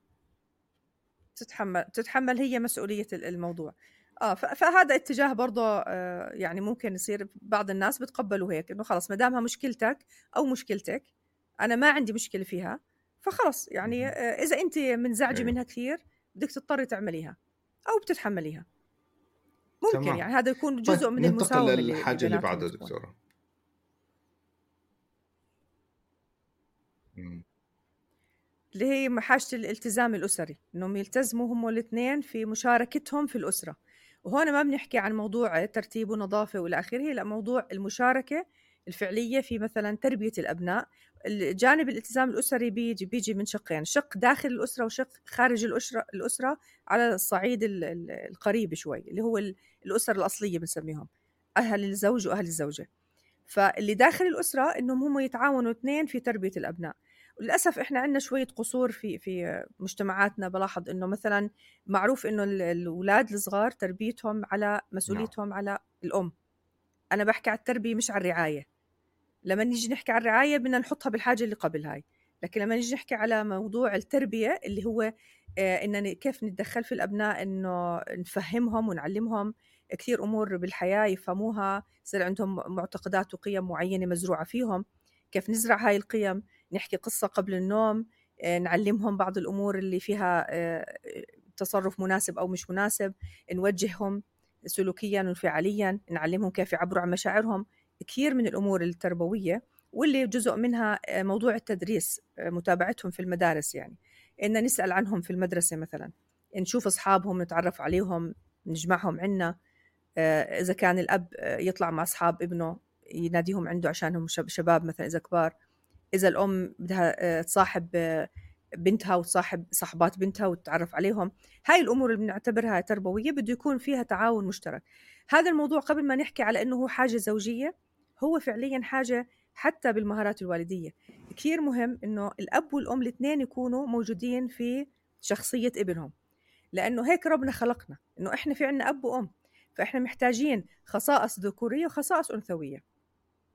تتحمل تتحمل هي مسؤولية ال- الموضوع. اه ف- فهذا اتجاه برضه آه يعني ممكن يصير بعض الناس بتقبلوا هيك، انه خلص ما دامها مشكلتك او مشكلتك انا ما عندي مشكلة فيها، فخلص يعني مهم. آه اذا انت منزعجة أيوه. منها كثير بدك تضطري تعمليها او بتتحمليها. ممكن تمام. يعني هذا يكون طيب جزء من ننتقل المساومة اللي اللي للحاجة اللي بيناتهم بعدها بتكون. دكتورة. مم. اللي هي حاجة الالتزام الأسري، إنهم يلتزموا هم الاثنين في مشاركتهم في الأسرة. وهون ما بنحكي عن موضوع ترتيب ونظافة والى آخره، لا، موضوع المشاركة الفعلية في مثلا تربية الأبناء. الجانب الالتزام الأسري بيجي بيجي من شقين، شق داخل الأسرة وشق خارج الأسرة الأسرة على الصعيد ال- ال- القريب شوي، اللي هو ال- الأسر الأصلية بنسميهم، أهل الزوج وأهل الزوجة. فاللي داخل الأسرة إنهم هم يتعاونوا اثنين في تربية الأبناء. وللأسف إحنا عندنا شوية قصور في في مجتمعاتنا. بلاحظ إنه مثلا معروف إنه ال- الأولاد الصغار تربيتهم على نعم. مسؤوليتهم على الأم. أنا بحكي على التربية مش على الرعاية. لما نيجي نحكي على الرعاية بدنا نحطها بالحاجة اللي قبل هاي، لكن لما نيجي نحكي على موضوع التربية اللي هو آه إننا كيف نتدخل في الأبناء، إنه نفهمهم ونعلمهم كثير أمور بالحياة يفهموها، يصير عندهم معتقدات وقيم معينة مزروعة فيهم، كيف نزرع هاي القيم، نحكي قصة قبل النوم، آه نعلمهم بعض الأمور اللي فيها آه تصرف مناسب أو مش مناسب، نوجههم سلوكيا وانفعاليا، نعلمهم كيف يعبروا عن مشاعرهم. كثير من الأمور التربوية واللي جزء منها موضوع التدريس، متابعتهم في المدارس، يعني إن نسأل عنهم في المدرسة مثلا، نشوف أصحابهم، نتعرف عليهم، نجمعهم عنا. إذا كان الأب يطلع مع أصحاب ابنه يناديهم عنده عشانهم شباب مثلا إذا كبار. إذا الأم بدها تصاحب بنتها وتصاحب صاحبات بنتها وتتعرف عليهم. هاي الأمور اللي بنعتبرها تربوية بده يكون فيها تعاون مشترك. هذا الموضوع قبل ما نحكي على أنه هو حاجة زوجية، هو فعليا حاجة حتى بالمهارات الوالدية. كثير مهم أنه الأب والأم الاثنين يكونوا موجودين في شخصية ابنهم، لأنه هيك ربنا خلقنا، أنه إحنا في عنا أب وأم، فإحنا محتاجين خصائص ذكورية وخصائص أنثوية.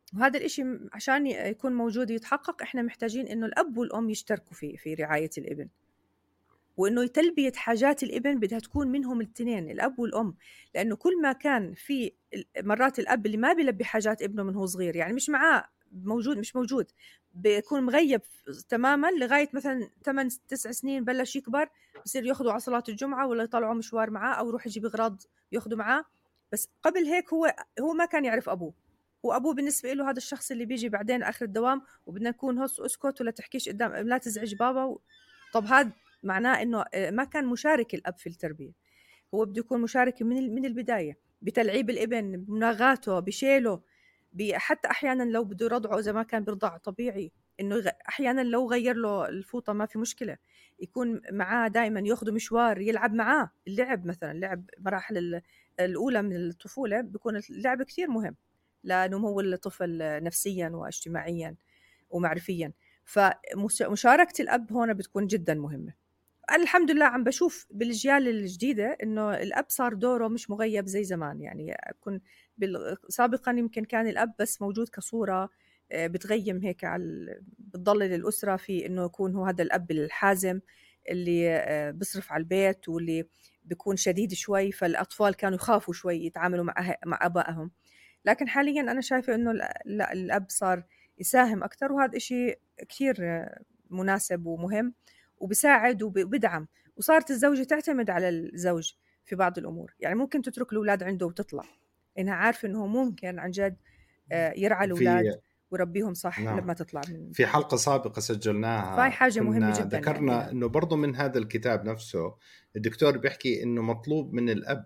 وهذا الإشي عشان يكون موجود يتحقق إحنا محتاجين إنه الأب والأم يشتركوا في في رعاية الابن، وإنه تلبية حاجات الابن بدها تكون منهم الاثنين الأب والأم، لأنه كل ما كان في مرات الأب اللي ما بيلبي حاجات ابنه من هو صغير، يعني مش معاه موجود مش موجود بيكون مغيب تماما لغاية مثلا ثمانية تسع سنين بلش يكبر، بصير ياخذوا على صلاة الجمعة ولا يطلعوا مشوار معاه أو يروح يجيب أغراض ياخذوا معاه. بس قبل هيك هو هو ما كان يعرف أبوه، وأبوه بالنسبة له هذا الشخص اللي بيجي بعدين آخر الدوام وبدنا نكون هوس اسكت ولا تحكيش قدام لا تزعج بابا و... طب هذا معناه إنه ما كان مشارك الأب في التربية، هو بده يكون مشارك من من البداية بتلعيب الابن بمناغاته بشيله، حتى أحيانا لو بده يرضعه إذا ما كان برضع طبيعي إنه أحيانا لو غير له الفوطة ما في مشكلة، يكون معاه دائما ياخده مشوار يلعب معاه اللعب، مثلا لعب مراحل الأولى من الطفولة بيكون اللعب كثير مهم لنمو الطفل نفسيا واجتماعيا ومعرفيا، فمشاركة الأب هنا بتكون جدا مهمة. الحمد لله عم بشوف بالأجيال الجديدة إنه الأب صار دوره مش مغيب زي زمان، يعني كن سابقا يمكن كان الأب بس موجود كصورة بتغيم هيك على بتضلل الأسرة في إنه يكون هو هذا الأب الحازم اللي بصرف على البيت واللي بيكون شديد شوي، فالأطفال كانوا يخافوا شوي يتعاملوا مع مع أبائهم. لكن حاليا أنا شايفة إنه لا الأب صار يساهم أكتر، وهذا إشي كثير مناسب ومهم وبساعد وبدعم. وصارت الزوجة تعتمد على الزوج في بعض الأمور، يعني ممكن تترك الأولاد عنده وتطلع إنها عارفة إنه ممكن عن جد يرعى الأولاد وربيهم صح. نعم. لما تطلع من في حلقة سابقة سجلناها فهي حاجة مهمة جدا، ذكرنا يعني إنه برضو من هذا الكتاب نفسه الدكتور بيحكي إنه مطلوب من الأب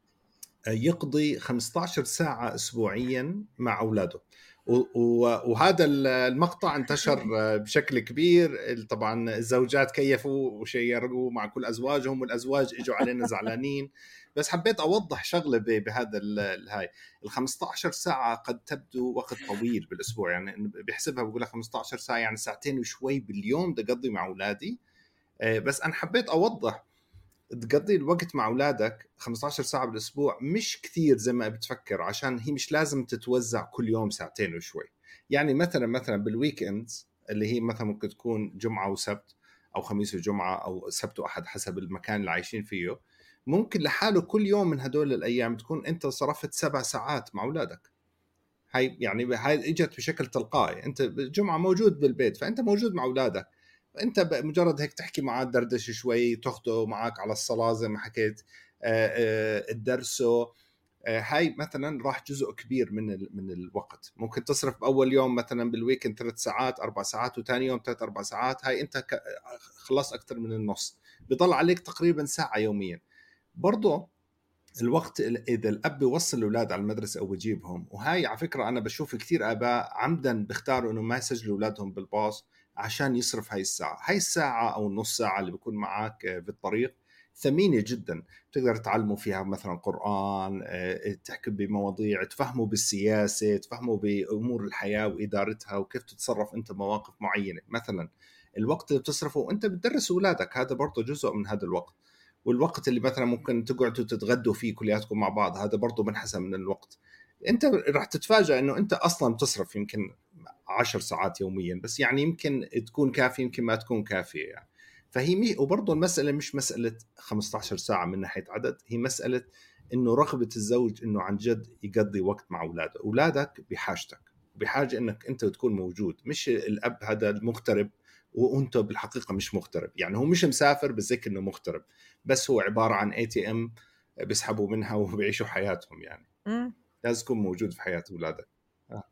يقضي خمسة عشر ساعة أسبوعيا مع أولاده، وهذا المقطع انتشر بشكل كبير. طبعا الزوجات كيفوا وشيروا مع كل أزواجهم والأزواج إجوا علينا زعلانين. بس حبيت أوضح شغلة بهذا الهاي ال خمسة عشر ساعة قد تبدو وقت طويل بالأسبوع، يعني بيحسبها بقولها خمسة عشر ساعة يعني ساعتين وشوي باليوم ده قضي مع أولادي. بس أنا حبيت أوضح تقضي الوقت مع أولادك خمسة عشر ساعة بالأسبوع مش كثير زي ما بتفكر، عشان هي مش لازم تتوزع كل يوم ساعتين وشوي. يعني مثلا مثلا بالويكندز اللي هي مثلا ممكن تكون جمعة وسبت أو خميس وجمعة أو سبت وأحد حسب المكان اللي عايشين فيه، ممكن لحاله كل يوم من هدول الأيام تكون أنت صرفت سبع ساعات مع أولادك. هاي يعني هاي إجت بشكل تلقائي، أنت جمعة موجود بالبيت فأنت موجود مع أولادك، انت مجرد هيك تحكي معاه دردش شوي، تاخده معك على الصلاه زي ما حكيت، الدرسه. هاي مثلا راح جزء كبير من من الوقت. ممكن تصرف باول يوم مثلا بالويكند ثلاث ساعات اربع ساعات وثاني يوم ثلاث اربع ساعات، هاي انت خلص اكثر من النص، بيضل عليك تقريبا ساعه يوميا. برضه الوقت اذا الاب يوصل الاولاد على المدرسه او بجيبهم، وهاي على فكره انا بشوف كثير اباء عمدا بيختاروا انه ما يسجلوا اولادهم بالباص عشان يصرف هاي الساعه. هاي الساعه او النص ساعه اللي بيكون معك بالطريق ثمينه جدا، تقدر تعلموا فيها مثلا قرآن، تحكي بمواضيع، تفهموا بالسياسه، تفهموا بامور الحياه وادارتها وكيف تتصرف انت بمواقف معينه. مثلا الوقت اللي بتصرفه وانت بتدرس اولادك هذا برضه جزء من هذا الوقت، والوقت اللي مثلا ممكن تقعدوا تتغدوا فيه كلياتكم مع بعض هذا برضه بنحسب من الوقت. انت راح تتفاجأ انه انت اصلا بتصرف يمكن عشر ساعات يوميا، بس يعني يمكن تكون كافية يمكن ما تكون كافية يعني. فهي مي... وبرضه المسألة مش مسألة خمسة عشر ساعة من ناحية عدد، هي مسألة انه رغبة الزوج انه عن جد يقضي وقت مع اولاده. اولادك بحاجتك، بحاجة انك انت تكون موجود، مش الاب هذا المغترب وانت بالحقيقة مش مغترب. يعني هو مش مسافر بذكر انه مغترب، بس هو عبارة عن اي تي ام بيسحبوا منها وبيعيشوا حياتهم. يعني م. لازم تكون موجود في حياة أولادك. آه.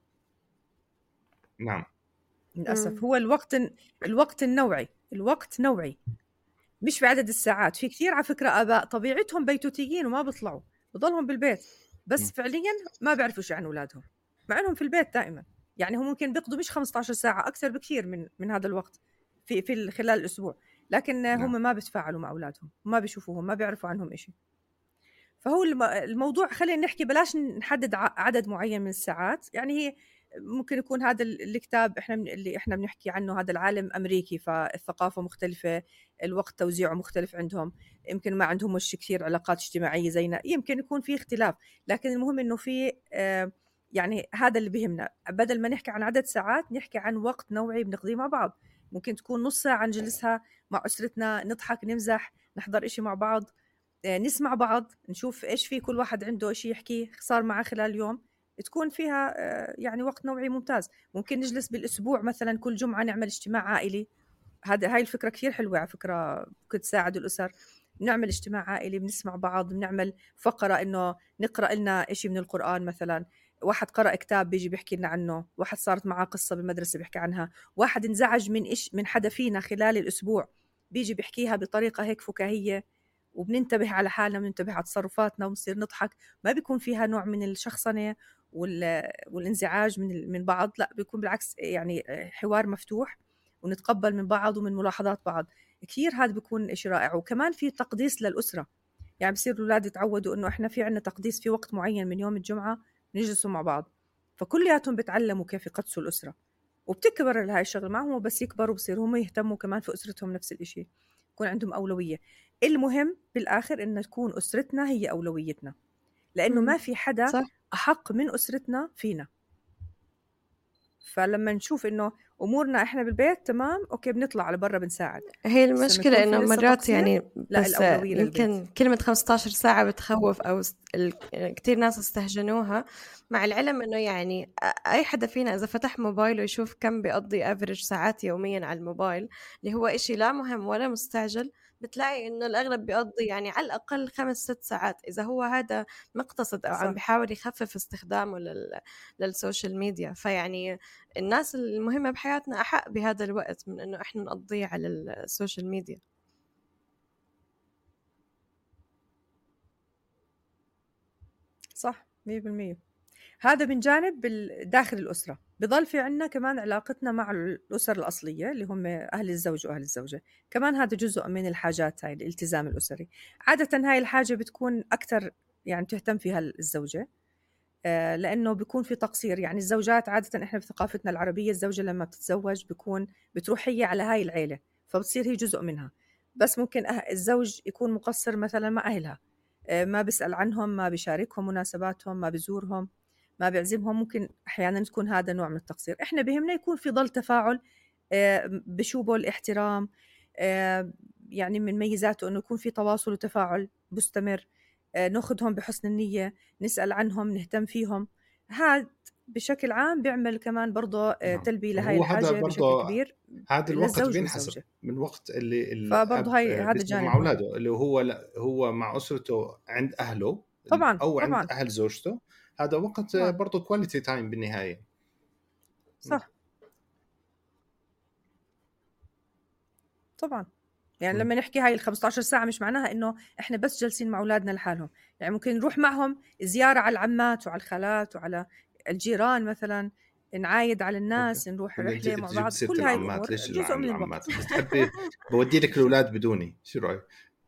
نعم للأسف م. هو الوقت الوقت النوعي، الوقت نوعي مش في عدد الساعات. في كثير على فكرة آباء طبيعتهم بيتوتيين وما بيطلعوا، بضلهم بالبيت، بس م. فعليا ما بيعرفوا شيء عن أولادهم مع أنهم في البيت دائما. يعني هم ممكن بيقضوا مش خمسة عشر ساعة، أكثر بكثير من من هذا الوقت في في خلال الأسبوع، لكن نعم. هم ما بيتفاعلوا مع أولادهم، ما بيشوفوهم، ما بيعرفوا عنهم إشي. فهو الموضوع خلينا نحكي بلاش نحدد عدد معين من الساعات. يعني هي ممكن يكون هذا الكتاب احنا اللي احنا بنحكي عنه هذا العالم امريكي، فالثقافه مختلفه، الوقت توزيعه مختلف عندهم، يمكن ما عندهمش كثير علاقات اجتماعيه زينا، يمكن يكون في اختلاف، لكن المهم انه في يعني هذا اللي بيهمنا، بدل ما نحكي عن عدد ساعات نحكي عن وقت نوعي بنقضيه مع بعض. ممكن تكون نص ساعة نجلسها مع أسرتنا، نضحك، نمزح، نحضر إشي مع بعض، نسمع بعض، نشوف إيش في كل واحد عنده إشي يحكيه صار معه خلال اليوم، تكون فيها يعني وقت نوعي ممتاز. ممكن نجلس بالأسبوع مثلا كل جمعة نعمل اجتماع عائلي، هذا هاي الفكرة كثير حلوة على فكرة، كنت تساعد الأسر. نعمل اجتماع عائلي، بنسمع بعض، بنعمل فقرة إنه نقرأ لنا إشي من القرآن مثلا، واحد قرأ كتاب بيجي بيحكي لنا عنه، واحد صارت معاه قصة بالمدرسة بيحكي عنها، واحد انزعج من إيش من حدا فينا خلال الأسبوع بيجي بيحكيها بطريقة هيك فكاهية، وبننتبه على حالنا، بننتبه على تصرفاتنا، ونصير نضحك. ما بيكون فيها نوع من الشخصنة والانزعاج من من بعض، لا بيكون بالعكس يعني حوار مفتوح، ونتقبل من بعض ومن ملاحظات بعض. كثير هذا بيكون إشي رائع. وكمان في تقديس للأسرة، يعني بصير الأولاد يتعودوا إنه إحنا في عنا تقديس في وقت معين من يوم الجمعة نجلسوا مع بعض، فكلياتهم بتعلموا كيف يقدسوا الأسرة، وبتكبر هاي الشغل معهم، وبس يكبروا بصيروا هم يهتموا كمان في أسرتهم نفس الإشي، يكون عندهم أولوية. المهم بالآخر إن تكون أسرتنا هي أولويتنا، لأنه ما في حدا صح. أحق من أسرتنا فينا. فلما نشوف إنه أمورنا إحنا بالبيت تمام، أوكي بنطلع على برا بنساعد. هي المشكلة إنه مرات يعني بس يمكن كلمة خمسة عشر ساعة بتخوف، أو كتير ناس استهجنوها، مع العلم إنه يعني أي حدا فينا إذا فتح موبايله يشوف كم بيقضي أفريج ساعات يوميا على الموبايل، اللي هو إشي لا مهم ولا مستعجل، بتلاقي إنه الأغلب بيقضي يعني على الأقل خمس ست ساعات، إذا هو هذا مقتصد أو عم بيحاول يخفف استخدامه لل... للسوشيال ميديا. فيعني الناس المهمة بحياتنا أحق بهذا الوقت من إنه إحنا نقضيه على السوشيال ميديا. صح مية بالمية. هذا من جانب داخل الأسرة. بضل في عنا كمان علاقتنا مع الأسر الأصلية اللي هم أهل الزوج وأهل الزوجة، كمان هذا جزء من الحاجات هاي الالتزام الأسري. عادة هاي الحاجة بتكون أكتر يعني تهتم فيها الزوجة، آه لأنه بيكون في تقصير. يعني الزوجات عادة إحنا بثقافتنا العربية الزوجة لما بتتزوج بيكون بتروح هي على هاي العيلة، فبتصير هي جزء منها. بس ممكن أه الزوج يكون مقصر مثلا مع أهلها، آه ما بيسأل عنهم، ما بيشاركهم مناسباتهم، ما بيزورهم، ما بيعزمهم. ممكن أحيانا تكون هذا نوع من التقصير. إحنا بهمنا يكون في ضل تفاعل آه بشوبه الاحترام، آه يعني من ميزاته إنه يكون في تواصل وتفاعل مستمر، آه نأخذهم بحسن النية، نسأل عنهم، نهتم فيهم. هذا بشكل عام بيعمل كمان برضه آه تلبية لهاي الحاجة بشكل كبير. هذا الوقت بينحسب من وقت اللي فبرضه هاي هذا الجانب مع أولاده، اللي هو هو مع أسرته عند أهله طبعا أو طبعا. عند أهل زوجته، هذا وقت طبعاً. برضو كواليتي تايم بالنهاية. صح طبعا. يعني م. لما نحكي هاي الخمسة عشر ساعة مش معناها إنه إحنا بس جالسين مع أولادنا لحالهم، يعني ممكن نروح معهم زيارة على العمات وعلى الخالات وعلى الجيران مثلا، نعايد على الناس، نروح رحلة مع بعض، كل هاي الأمور جزء من الوقت. بس تحبي بودي لك الأولاد بدوني، شو رأيك؟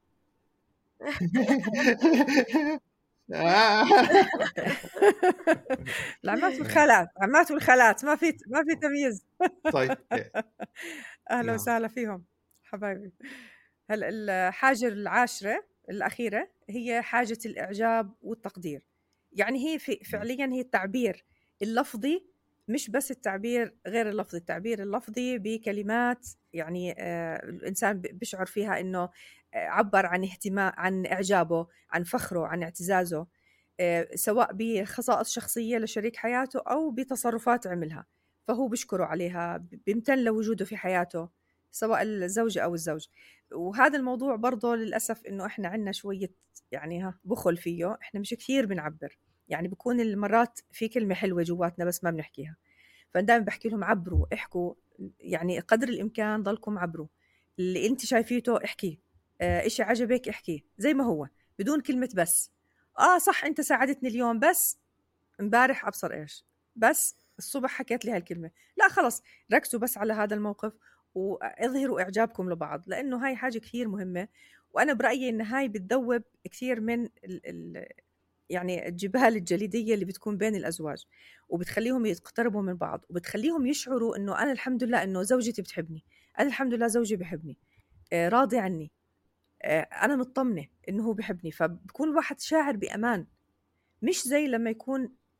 العمات والخالات، عمات والخالات، ما في ما في تمييز. طيب اهلا وسهلا فيهم حبايبي. هلا الحاجه العاشره الاخيره هي حاجه الاعجاب والتقدير. يعني هي في فعليا هي التعبير اللفظي، مش بس التعبير غير اللفظي، التعبير اللفظي بكلمات يعني آه الانسان بيشعر فيها انه آه عبر عن اهتمام، عن اعجابه، عن فخره، عن اعتزازه، سواء بخصائص شخصية لشريك حياته أو بتصرفات عملها، فهو بيشكره عليها، بيمتن لوجوده في حياته سواء الزوجة أو الزوج. وهذا الموضوع برضه للأسف إنه إحنا عنا شوية يعني ها بخل فيه، إحنا مش كثير بنعبر. يعني بكون المرات في كلمة حلوة جواتنا بس ما بنحكيها، فدائما بحكي لهم عبروا، احكوا، يعني قدر الإمكان ضلكم عبروا. اللي أنت شايفيته احكي، اه إشي عجبك احكي زي ما هو بدون كلمة بس. آه صح أنت ساعدتني اليوم، بس امبارح أبصر إيش، بس الصبح حكيت لي هالكلمة. لا خلص ركزوا بس على هذا الموقف واظهروا إعجابكم لبعض، لأنه هاي حاجة كثير مهمة. وأنا برأيي إن هاي بتذوب كثير من ال ال يعني الجبال الجليدية اللي بتكون بين الأزواج، وبتخليهم يقتربوا من بعض، وبتخليهم يشعروا إنه أنا الحمد لله إنه زوجتي بتحبني، أنا الحمد لله زوجي بحبني، آه راضي عني، آه أنا مطمنة إنه هو بحبني. فبكون الواحد شاعر بأمان، مش زي لما يكون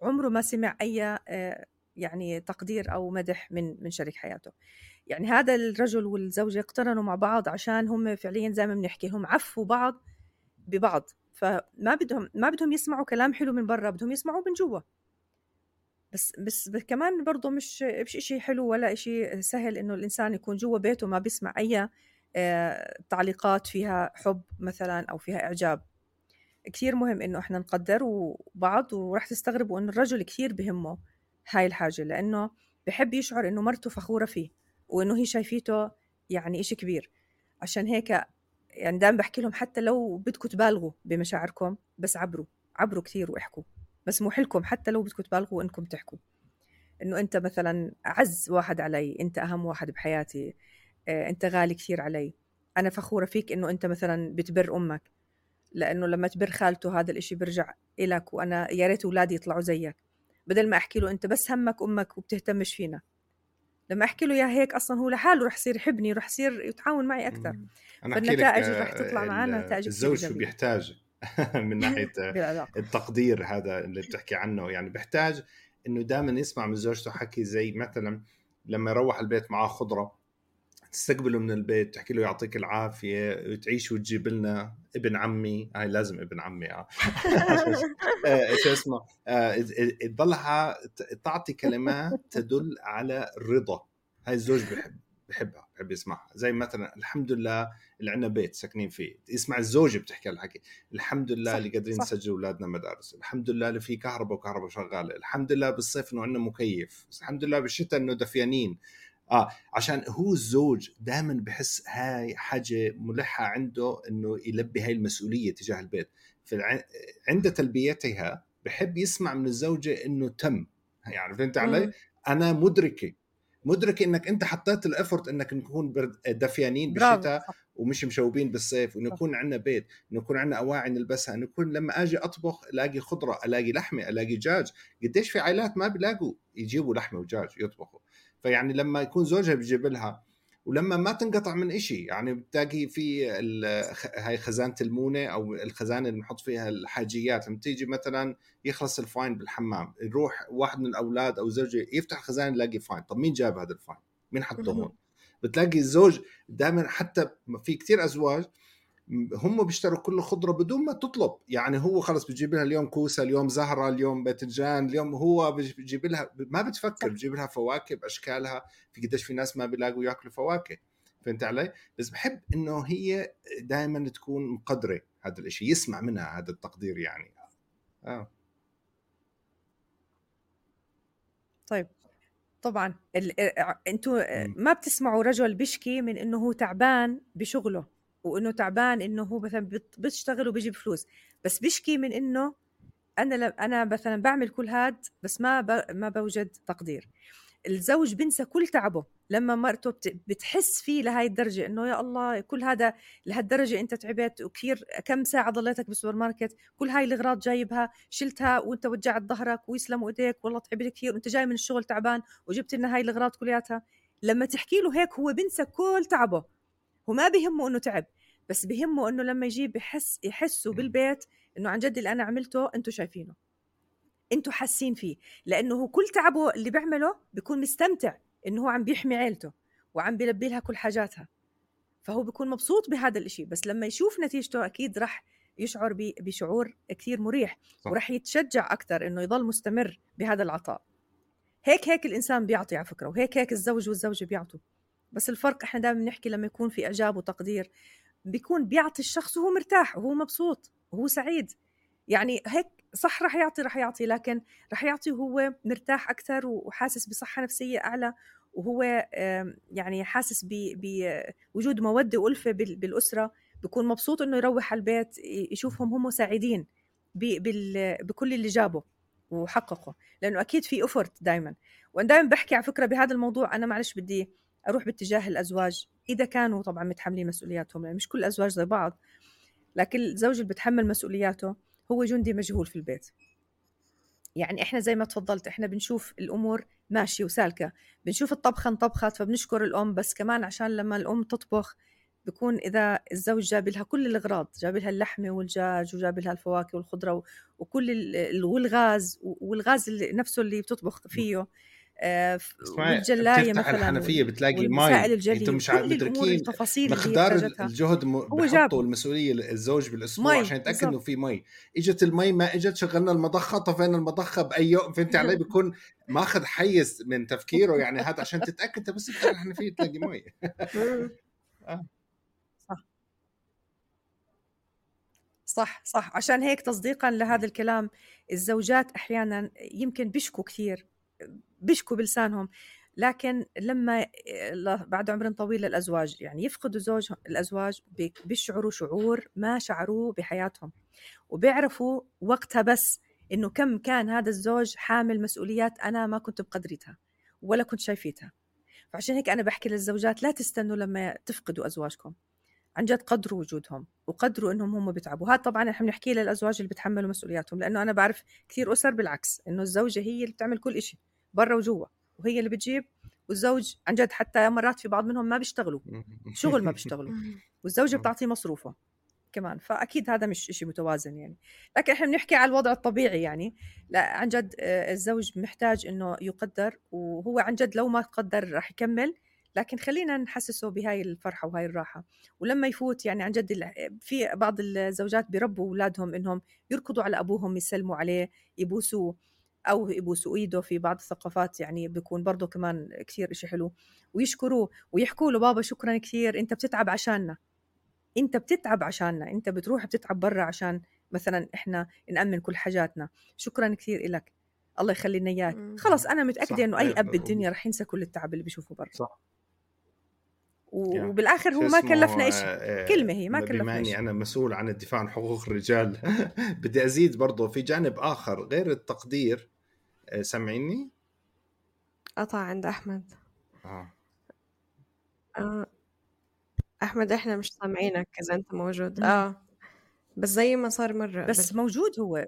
عمره ما سمع أي يعني تقدير أو مدح من من شريك حياته. يعني هذا الرجل والزوجة اقترنوا مع بعض عشان هم فعليا زي ما بنحكي هم عفوا بعض ببعض، فما بدهم ما بدهم يسمعوا كلام حلو من برا، بدهم يسمعوا من جوا. بس بس كمان برضه مش مش إشي حلو ولا إشي سهل إنه الإنسان يكون جوا بيته ما بيسمع أي آه تعليقات فيها حب مثلا أو فيها إعجاب. كثير مهم إنه إحنا نقدر بعض، ورح تستغربوا إنه الرجل كثير بهمه هاي الحاجة، لأنه بحب يشعر إنه مرته فخورة فيه وإنه هي شايفيته يعني إشي كبير. عشان هيك يعني دائما بحكي لهم حتى لو بدكم تبالغوا بمشاعركم بس عبروا عبروا كثير واحكوا، بس مو حلكم حتى لو بدكم تبالغوا إنكم تحكوا إنه أنت مثلا أعز واحد علي، أنت أهم واحد بحياتي، أنت غالي كثير علي، أنا فخورة فيك إنه أنت مثلا بتبر أمك، لأنه لما تبر خالته هذا الإشي برجع إلك، وأنا يا ريت أولادي يطلعوا زيك. بدل ما أحكي له أنت بس همك أمك وبتهتمش فينا، لما أحكي له يا هيك أصلا هو لحاله رح يصير يحبني، رح يصير يتعاون معي أكثر. فالنتائج رح تطلع معنا نتائج الزوج شو بيحتاج من ناحية التقدير هذا اللي بتحكي عنه. يعني بيحتاج إنه دائما يسمع من زوجته حكي زي مثلا لما يروح البيت معاه خضرة تستقبله من البيت تحكي له يعطيك العافية وتعيش وتجيب لنا ابن عمي، هاي لازم ابن عمي اه شو اسمه تضلها تعطي كلمات تدل على الرضا. هاي الزوج بحب بحبها بحب يسمعها. زي مثلا الحمد لله اللي عندنا بيت ساكنين فيه، يسمع الزوجة بتحكي الحكي الحمد لله اللي قادرين نسجل أولادنا مدارس، الحمد لله اللي فيه كهرباء وكهرباء شغالة، الحمد لله بالصيف إنه عندنا مكيف، الحمد لله بالشتاء إنه دفيانين. آه عشان هو الزوج دائما بحس هاي حاجة ملحة عنده إنه يلبي هاي المسؤولية تجاه البيت. عند تلبيتها بحب يسمع من الزوجة إنه تم، يعني فهمت علي؟ أنا مدركة مدركة إنك أنت حطيت الأفورت إنك نكون دفيانين بالشتاء ومش مشوبين بالصيف، وإنه يكون عندنا بيت، إنه يكون عندنا أواعي نلبسها، إنه يكون لما أجي أطبخ ألاقي خضرة، ألاقي لحمة، ألاقي دجاج. قديش في عائلات ما بيلاقوا يجيبوا لحمة ودجاج يطبخوا. فيعني لما يكون زوجها بيجيب لها، ولما ما تنقطع من إشي، يعني بتلاقي في هاي خزانة المونة أو الخزانة اللي نحط فيها الحاجيات، لما تيجي مثلا يخلص الفاين بالحمام يروح واحد من الأولاد أو زوجه يفتح الخزانة يلاقي فاين، طب مين جاب هذا الفاين؟ مين حطه هون؟ بتلاقي الزوج دائما، حتى في كتير أزواج هم بيشتروا كل خضرة بدون ما تطلب، يعني هو خلص بيجيب لها اليوم كوسة، اليوم زهرة، اليوم باذنجان، اليوم هو بيجيب لها ما بتفكر، بيجيب لها فواكه بأشكالها. في قديش في ناس ما بيلاقوا يأكلوا فواكه، فهمت علي؟ بس بحب إنه هي دائما تكون مقدرة هذا الإشي، يسمع منها هذا التقدير يعني. آه. طيب طبعا ال... انتوا ما بتسمعوا رجل بيشكي من انه هو تعبان بشغله وانه تعبان انه هو مثلا بيشتغل وبيجيب فلوس، بس بيشكي من انه انا ل... انا مثلا بعمل كل هاد بس ما ب... ما بوجد تقدير. الزوج بنسى كل تعبه لما مرته بت... بتحس فيه لهاي الدرجة إنه يا الله كل هذا لهالدرجة أنت تعبت وكثير كم ساعة ضليتك بالسوبر ماركت، كل هاي الأغراض جايبها شلتها وأنت وجعت ظهرك ويسلموا إيديك والله تعبت كثير وأنت جاي من الشغل تعبان وجبت لنا هاي الأغراض كلياتها. لما تحكي له هيك هو بنسى كل تعبه، هو ما بيهمه إنه تعب، بس بيهمه إنه لما يجيب يحس يحسوا بالبيت إنه عن جد اللي أنا عملته أنتوا شايفينه، انتوا حاسين فيه، لانه هو كل تعبه اللي بيعمله بيكون مستمتع انه هو عم بيحمي عيلته وعم بيلبي لها كل حاجاتها، فهو بيكون مبسوط بهذا الاشي. بس لما يشوف نتيجته اكيد رح يشعر بشعور كثير مريح صح. ورح يتشجع اكثر انه يضل مستمر بهذا العطاء. هيك هيك الانسان بيعطي على فكره، وهيك هيك الزوج والزوجه بيعطوا، بس الفرق احنا دائما بنحكي لما يكون في اعجاب وتقدير بيكون بيعطي الشخص وهو مرتاح وهو مبسوط وهو سعيد. يعني هيك صح رح يعطي رح يعطي لكن رح يعطي وهو مرتاح أكثر وحاسس بصحة نفسية أعلى، وهو يعني حاسس بوجود مودة وألفة بالأسرة، بيكون مبسوط إنه يروح على البيت يشوفهم هم سعيدين بكل اللي جابه وحققه، لأنه أكيد في أفورت دايما. وأنا دايما بحكي على فكرة بهذا الموضوع، أنا معلش بدي أروح باتجاه الأزواج إذا كانوا طبعا متحملين مسؤولياتهم، يعني مش كل الأزواج زي بعض، لكن الزوج اللي بتحمل مسؤولياته هو جندي مجهول في البيت. يعني إحنا زي ما تفضلت إحنا بنشوف الأمور ماشية وسالكة، بنشوف الطبخة انطبخت فبنشكر الأم، بس كمان عشان لما الأم تطبخ بيكون إذا الزوج جاب لها كل الأغراض، جاب لها اللحمة والدجاج وجاب لها الفواكه والخضرة وكل ال- والغاز والغاز اللي نفسه اللي بتطبخ فيه، آه، والجلاية بتفتح مثلا الحنفية بتلاقي والسائل مي، الجلي انتم مش وكل الأمور مدركين التفاصيل اللي هي مقدار احتاجتها الجهد هو بحطوا جابه. المسؤولية الزوج بالاسبوع مي عشان يتاكد بالضبط. انه في مي. اجت المي ما اجت، شغلنا المضخه، طفينا المضخه باي يوم، فهمت علي؟ بيكون ماخذ حيز من تفكيره يعني هذا عشان تتاكد انت بس تفتح الحنفية تلاقي مي. آه. صح صح صح. عشان هيك تصديقا لهذا الكلام، الزوجات أحيانا يمكن بيشكوا كثير، بيشكوا بلسانهم، لكن لما بعد عمر طويل للأزواج يعني يفقدوا زوج الأزواج بيشعروا شعور ما شعروه بحياتهم، وبيعرفوا وقتها بس إنه كم كان هذا الزوج حامل مسؤوليات أنا ما كنت بقدرتها ولا كنت شايفيتها. فعشان هيك أنا بحكي للزوجات لا تستنوا لما تفقدوا أزواجكم، عن جد قدروا وجودهم وقدروا انهم هم بيتعبوا. هذا طبعا احنا بنحكي للازواج اللي بتحملوا مسؤولياتهم، لانه انا بعرف كثير اسر بالعكس، انه الزوجه هي اللي بتعمل كل إشي برا وجوا، وهي اللي بتجيب، والزوج عن جد حتى مرات في بعض منهم ما بيشتغلوا شغل، ما بيشتغلوا، والزوجه بتعطيه مصروفه كمان. فاكيد هذا مش إشي متوازن يعني. لكن احنا بنحكي على الوضع الطبيعي يعني. لا عن جد الزوج محتاج انه يقدر، وهو عن جد لو ما قدر راح يكمل، لكن خلينا نحسسه بهاي الفرحة وهاي الراحة. ولما يفوت يعني عن جد في بعض الزوجات بيربوا أولادهم إنهم يركضوا على أبوهم، يسلموا عليه، يبوسوه أو يبوسوا إيده. في بعض الثقافات يعني بيكون برضو كمان كثير إشي حلو، ويشكروه ويحكوا له بابا شكرا كثير، أنت بتتعب عشاننا، أنت بتتعب عشاننا، أنت بتروح بتتعب برا عشان مثلا إحنا نأمن كل حاجاتنا، شكرا كثير إلك، الله يخلي لنا إياك. خلص أنا متأكدة إنه أي أب بالدنيا رح ينسى كل التعب اللي بيشوفه برا. صح. وبالاخر هو ما كلفنا شيء، كلمه هي ما كلفنا شيء. بما اني انا مسؤول عن الدفاع عن حقوق الرجال بدي ازيد برضه في جانب اخر غير التقدير. سمعيني؟ قطع عند احمد. اه آه. احمد احنا مش سامعينك اذا انت موجود. اه بس زي ما صار مره بس قبل. موجود هو.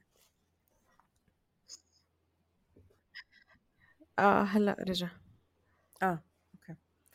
اه هلا رجع. اه اوكي.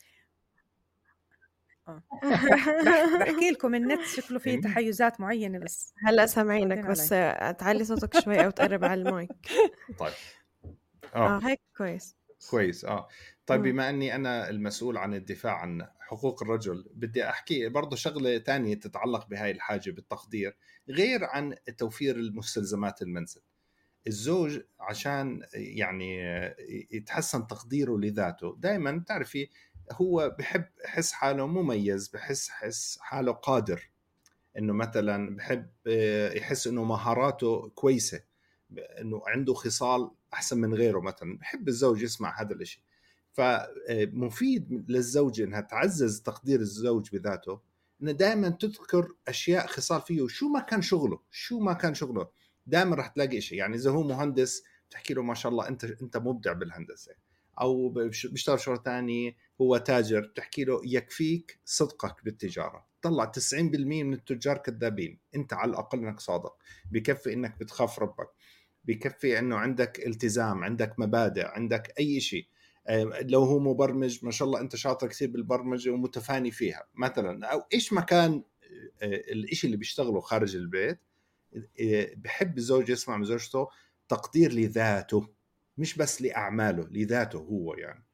اه بح بح بحكي لكم النت شكله فيه تحيزات معينه، بس هلا سامعينك، بس تعلي صوتك شوي او تقرب على المايك. طيب اه, آه هيك كويس كويس. اه طيب م. بما اني انا المسؤول عن الدفاع عن حقوق الرجل، بدي احكي برضه شغله تانية تتعلق بهاي الحاجه بالتقدير، غير عن توفير المستلزمات المنزل. الزوج عشان يعني يتحسن تقديره لذاته دائما بتعرفي هو بحب يحس حاله مميز، بحس حس حاله قادر، انه مثلا بحب يحس انه مهاراته كويسه، انه عنده خصال احسن من غيره مثلا. بحب الزوج يسمع هذا الاشي. فمفيد للزوجة انها تعزز تقدير الزوج بذاته، انه دائما تذكر اشياء خصال فيه، شو ما كان شغله شو ما كان شغله دائما رح تلاقي شيء. يعني اذا هو مهندس تحكي له ما شاء الله انت انت مبدع بالهندسه، او بيشتغل شغل ثاني هو تاجر تحكي له يكفيك صدقك بالتجاره. طلع تسعين بالمئة من التجار كذابين، انت على الاقل انك صادق. بكفي انك بتخاف ربك، بكفي انه عندك التزام، عندك مبادئ، عندك اي شيء. لو هو مبرمج ما شاء الله انت شاطر كثير بالبرمجه ومتفاني فيها مثلا، او ايش ما كان الاشي اللي بيشتغله خارج البيت. بحب الزوج يسمع من زوجته تقدير لذاته، مش بس لاعماله، لذاته هو يعني.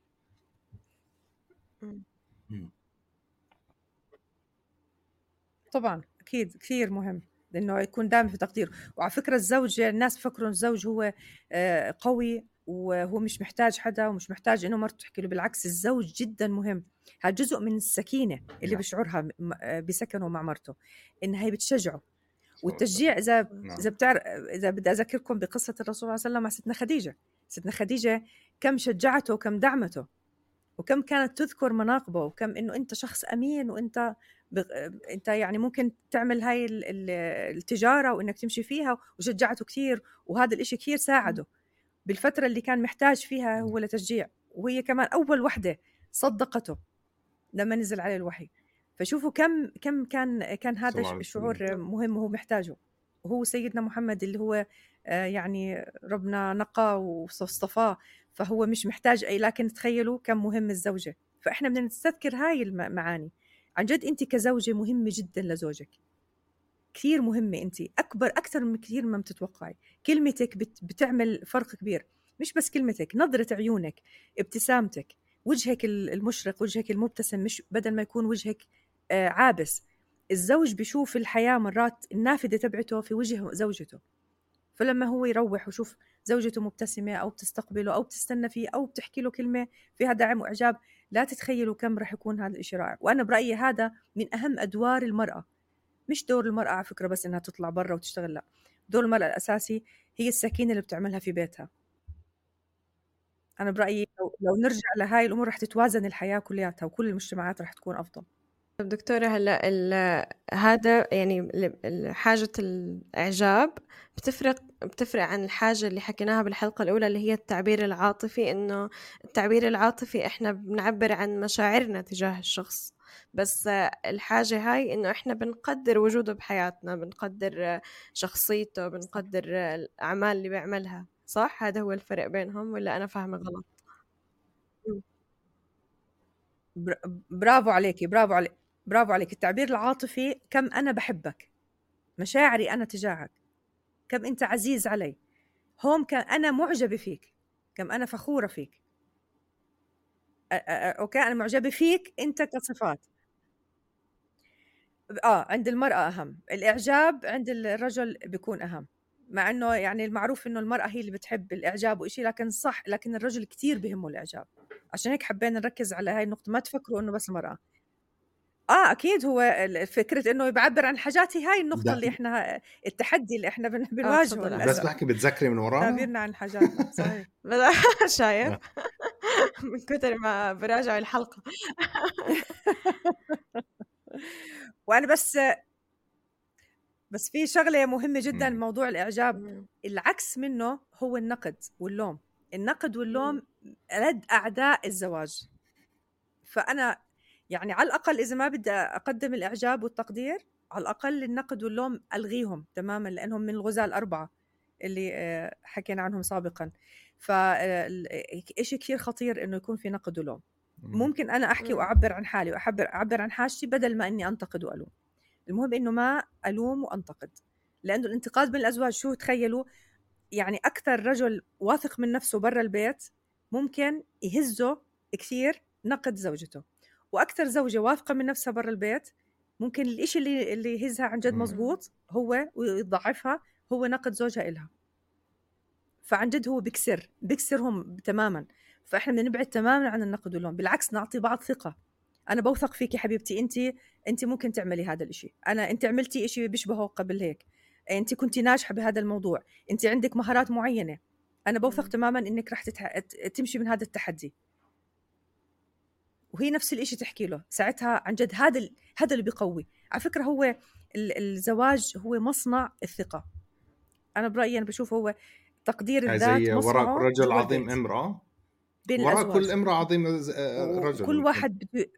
طبعا اكيد كثير مهم انه يكون دائما في تقدير. وعلى فكره الزوج، الناس فكروا الزوج هو قوي وهو مش محتاج حدا ومش محتاج انه مرته تحكي له، بالعكس الزوج جدا مهم. هذا جزء من السكينه اللي بيشعرها بسكنه مع مرته، انها هي بتشجعه. والتشجيع اذا اذا بتعرف، اذا بدي اذكركم بقصه الرسول صلى الله عليه وسلم مع ستنا خديجه. ستنا خديجه كم شجعته وكم دعمته، وكم كانت تذكر مناقبه، وكم انه انت شخص امين، وانت بغ... انت يعني ممكن تعمل هاي التجاره وانك تمشي فيها، وشجعته كثير. وهذا الاشي كثير ساعده بالفتره اللي كان محتاج فيها هو لتشجيع. وهي كمان اول وحده صدقته لما نزل عليه الوحي. فشوفوا كم كم كان كان هذا الشعور مهم وهو محتاجه. وهو سيدنا محمد اللي هو يعني ربنا نقى واصطفاه، فهو مش محتاج أي. لكن تخيلوا كم مهم الزوجة. فإحنا بدنا نستذكر هاي المعاني، عن جد أنت كزوجة مهمة جدا لزوجك، كثير مهمة، أنت أكبر أكثر من كثير ما بتتوقعي. كلمتك بت... بتعمل فرق كبير، مش بس كلمتك، نظرة عيونك، ابتسامتك، وجهك المشرق، وجهك المبتسم، مش بدل ما يكون وجهك آه عابس. الزوج بيشوف الحياة مرات النافذة تبعته في وجه زوجته، فلما هو يروح وشوف زوجته مبتسمة أو بتستقبله أو بتستنى فيه أو بتحكي له كلمة فيها دعم وإعجاب، لا تتخيلوا كم رح يكون هذا الإشي رائع. وأنا برأيي هذا من أهم أدوار المرأة. مش دور المرأة على فكرة بس إنها تطلع برا وتشتغل، لا، دور المرأة الأساسي هي السكينة اللي بتعملها في بيتها. أنا برأيي لو, لو نرجع لهاي الأمور رح تتوازن الحياة كلياتها وكل المجتمعات رح تكون أفضل. دكتورة، هلا هذا يعني حاجة الإعجاب بتفرق بتفرق عن الحاجة اللي حكيناها بالحلقة الأولى اللي هي التعبير العاطفي. إنه التعبير العاطفي إحنا بنعبر عن مشاعرنا تجاه الشخص، بس الحاجة هاي إنه إحنا بنقدر وجوده بحياتنا، بنقدر شخصيته، بنقدر الأعمال اللي بيعملها. صح؟ هذا هو الفرق بينهم ولا أنا فاهمة غلط؟ برافو عليكي، برافو عليك، برافو عليك. التعبير العاطفي كم أنا بحبك، مشاعري أنا تجاهك، كم أنت عزيز علي، هون كم أنا معجبة فيك، كم أنا فخورة فيك. أ- أ- أوكي، أنا معجبة فيك أنت كصفات. آه عند المرأة أهم، الإعجاب عند الرجل بيكون أهم، مع إنه يعني المعروف إنه المرأة هي اللي بتحب الإعجاب وإشي، لكن صح، لكن الرجل كتير بهمه الإعجاب. عشان هيك حبينا نركز على هاي النقطة، ما تفكروا إنه بس المرأة. آه أكيد، هو فكرة إنه يبعبر عن حاجاتي، هاي النقطة اللي إحنا التحدي اللي إحنا بن- بنواجهه آه بس بحكي بتذكري من ورانا تعبيرنا عن حاجاتنا. صحيح. شايف من كتر ما براجع الحلقة. وأنا بس بس في شغلة مهمة جدا، موضوع الإعجاب مم. العكس منه هو النقد واللوم. النقد واللوم لد أعداء الزواج. فأنا يعني على الأقل إذا ما بدي أقدم الإعجاب والتقدير، على الأقل النقد واللوم ألغيهم تماما، لأنهم من الغزاة الأربعة اللي حكينا عنهم سابقا. فإشي كثير خطير إنه يكون في نقد ولوم. ممكن أنا أحكي وأعبر عن حالي وأعبر أعبر عن حاجتي بدل ما إني أنتقد وألوم. المهم إنه ما ألوم وأنتقد، لأنه الانتقاد من الأزواج شو تخيلوا، يعني أكثر رجل واثق من نفسه برا البيت ممكن يهزه كثير نقد زوجته، وأكثر زوجة واثقة من نفسها برا البيت ممكن الإشي اللي اللي يهزها عن جد مزبوط هو ويضعفها هو نقد زوجها إلها. فعن جد هو بكسر بكسرهم تماما. فإحنا بدنا نبعد تماما عن النقد واللوم، بالعكس نعطي بعض ثقة. أنا بوثق فيكي حبيبتي، أنت أنت ممكن تعملي هذا الإشي، أنا أنت عملتي إشي بيشبهه قبل هيك، أنت كنتي ناجحة بهذا الموضوع، أنت عندك مهارات معينة، أنا بوثق تماما إنك رح تتح... تمشي من هذا التحدي. وهي نفس الإشي تحكي له ساعتها. عن جد هذا ال... هذا اللي بيقوي. على فكرة هو ال... الزواج هو مصنع الثقة. أنا برأيي أنا بشوف هو تقدير الذات زي مصنعه وراء رجل جوا عظيم البيت. امرأة، بين وراء الأزواج كل امرأة عظيمة رجل، كل واحد بده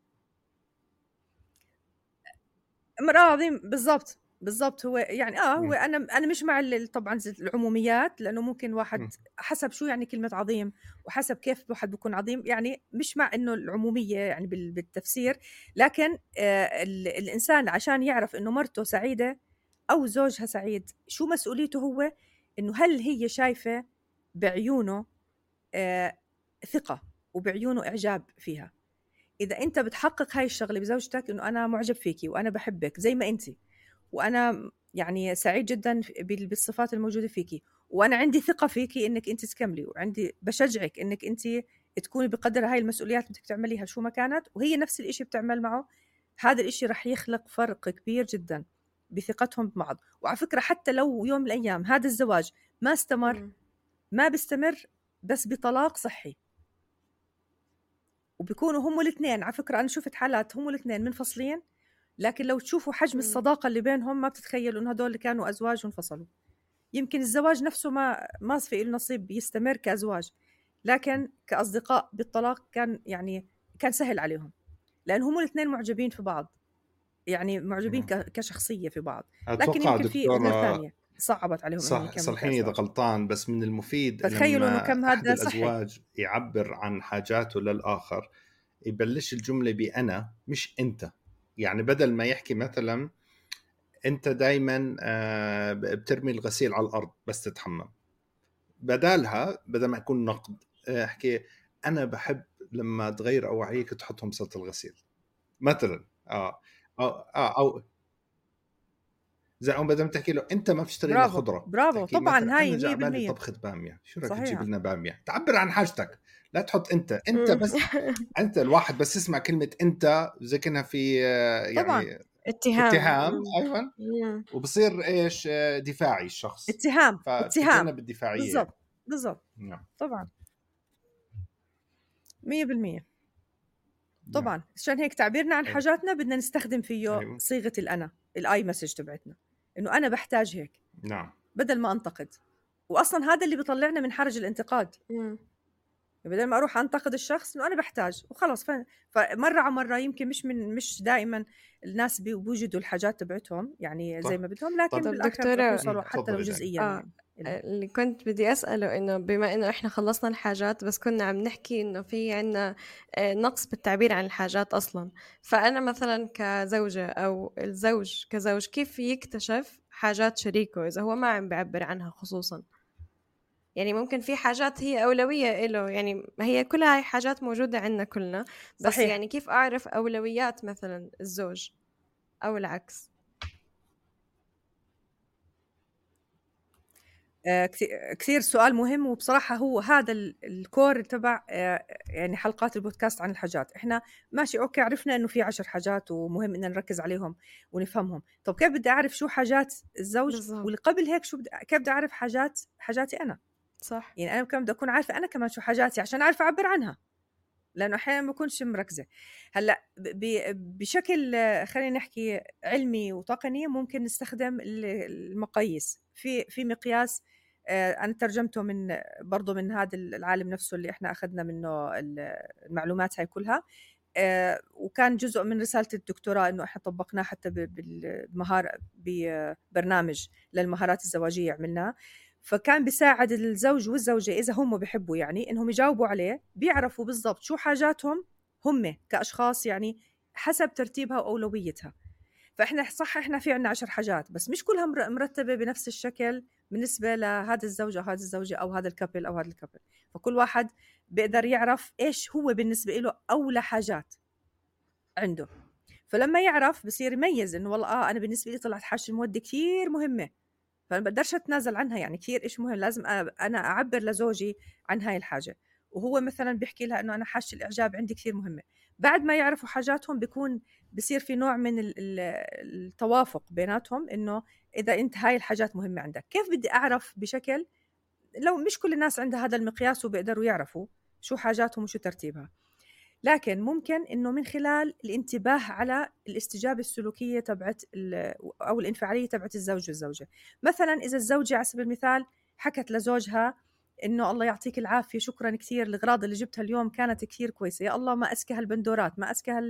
امرأة عظيم. بالضبط بالضبط. هو يعني اه هو انا انا مش مع طبعا العموميات، لانه ممكن واحد حسب شو يعني كلمة عظيم وحسب كيف واحد بيكون عظيم، يعني مش مع انه العمومية يعني بالتفسير. لكن آه الانسان عشان يعرف انه مرته سعيدة او زوجها سعيد، شو مسؤوليته هو، انه هل هي شايفة بعيونه آه ثقة وبعيونه اعجاب فيها. إذا أنت بتحقق هاي الشغلة بزوجتك، إنه أنا معجب فيكي وأنا بحبك زي ما أنت، وأنا يعني سعيد جدا بالصفات الموجودة فيكي، وأنا عندي ثقة فيكي إنك أنت تكملي، وعندي بشجعك إنك أنت تكوني بقدر هاي المسؤوليات بدك تعمليها شو ما كانت، وهي نفس الإشي بتعمل معه، هذا الإشي رح يخلق فرق كبير جدا بثقتهم ببعض. وعلى فكرة حتى لو يوم من الأيام هذا الزواج ما استمر، ما بيستمر بس بطلاق صحي، وبيكونوا هم الاثنين، على فكرة أنا شفت حالات هم الاثنين منفصلين، لكن لو تشوفوا حجم الصداقة اللي بينهم ما بتتخيلوا إنه هدول اللي كانوا أزواج وانفصلوا. يمكن الزواج نفسه ما ما في له نصيب يستمر كأزواج، لكن كأصدقاء بالطلاق كان يعني كان سهل عليهم، لأن هم الاثنين معجبين في بعض، يعني معجبين كشخصية في بعض. لكن يمكن في أمور ثانية صعبت عليهم صح. صلحيني إذا غلطان، بس من المفيد لما كم أحد الأزواج صحي. يعبر عن حاجاته للآخر، يبلش الجملة بأنا مش أنت. يعني بدل ما يحكي مثلا انت دائما بترمي الغسيل على الارض بس تتحمم، بدالها بدل ما يكون نقد احكي انا بحب لما تغير اوعيك تحطهم صوت الغسيل مثلا. اه او اه او زي ما بدل ما تحكي له انت ما بتشتري لنا خضره، برافو طبعا مثلاً هاي انا مية جعبالي بالمية طبخه باميه، شو رايك صحيح. تجيب لنا باميه؟ تعبر عن حاجتك، لا تحط انت انت بس انت الواحد بس يسمع كلمه انت زي كأنها في يعني طبعا اتهام. اتهام ايوه، وبصير ايش دفاعي الشخص، اتهام اتهام بالدفاعيه بالضبط بالضبط. نعم طبعا مية بالمية طبعا. عشان هيك تعبيرنا عن حاجاتنا بدنا نستخدم فيه أيوة. صيغه الانا الاي مسج تبعتنا انه انا بحتاج هيك، نعم، بدل ما انتقد. واصلا هذا اللي بيطلعنا من حرج الانتقاد. مم. بدل ما اروح انتقد الشخص انه انا بحتاج وخلص. ف... فمره على مره يمكن مش من مش دائما الناس بيوجدوا الحاجات تبعتهم يعني زي ما بدهم، لكن طب بالاخر بيوصلوا حتى لو جزئيا. آه. يعني اللي كنت بدي اساله انه بما انه احنا خلصنا الحاجات بس كنا عم نحكي انه في عنا نقص بالتعبير عن الحاجات اصلا، فانا مثلا كزوجه او الزوج كزوج كيف يكتشف حاجات شريكه اذا هو ما عم بيعبر عنها؟ خصوصا يعني ممكن في حاجات هي أولوية له، يعني هي كلها هاي حاجات موجودة عندنا كلنا، بس صحيح. يعني كيف أعرف أولويات مثلا الزوج أو العكس؟ آه كثير سؤال مهم، وبصراحة هو هذا الكور تبع آه يعني حلقات البودكاست عن الحاجات. إحنا ماشي أوكي عرفنا إنه في عشر حاجات ومهم إن نركز عليهم ونفهمهم. طب كيف بدي أعرف شو حاجات الزوج بالزبط. واللي قبل هيك شو بدي كيف بدي أعرف حاجات حاجاتي أنا؟ صح. يعني أنا كم بدي أكون عارفة أنا كمان شو حاجاتي عشان أعرف أعبر عنها، لأنه أحيانا ما بكونش مركزة. هلأ بشكل خلينا نحكي علمي وتقني ممكن نستخدم المقاييس في في مقياس أنا ترجمته من برضو من هذا العالم نفسه اللي إحنا أخذنا منه المعلومات هاي كلها، وكان جزء من رسالة الدكتوراه إنه إحنا طبقناه حتى بالمهارة ببرنامج للمهارات الزواجية عملناه. فكان بيساعد الزوج والزوجة إذا هم بيحبوا يعني إنهم يجاوبوا عليه، بيعرفوا بالضبط شو حاجاتهم هم كأشخاص يعني حسب ترتيبها وأولويتها. فإحنا صح إحنا في عنا عشر حاجات بس مش كلها مرتبة بنفس الشكل بالنسبة لهذا الزوج أو هذا الزوجة أو هذا الكابل أو هذا الكابل. فكل واحد بيقدر يعرف إيش هو بالنسبة له أولى حاجات عنده. فلما يعرف بصير يميز إنه والله آه أنا بالنسبة لي طلعت حاجة المودة كتير مهمة، فأنا بقدرش أتنازل عنها، يعني كثير إيش مهم لازم أنا أعبر لزوجي عن هاي الحاجة. وهو مثلا بيحكي لها إنه أنا حاجة الإعجاب عندي كثير مهمة. بعد ما يعرفوا حاجاتهم بيكون بصير في نوع من التوافق بيناتهم إنه إذا أنت هاي الحاجات مهمة عندك. كيف بدي أعرف بشكل لو مش كل الناس عندها هذا المقياس وبيقدروا يعرفوا شو حاجاتهم وشو ترتيبها، لكن ممكن إنه من خلال الانتباه على الاستجابة السلوكية تبعت أو الانفعالية تبعت الزوج والزوجة. مثلا إذا الزوجة على سبيل المثال حكت لزوجها إنه الله يعطيك العافية شكرا كثير الأغراض اللي جبتها اليوم كانت كثير كويسة، يا الله ما أسكى هالبندورات، ما أسكى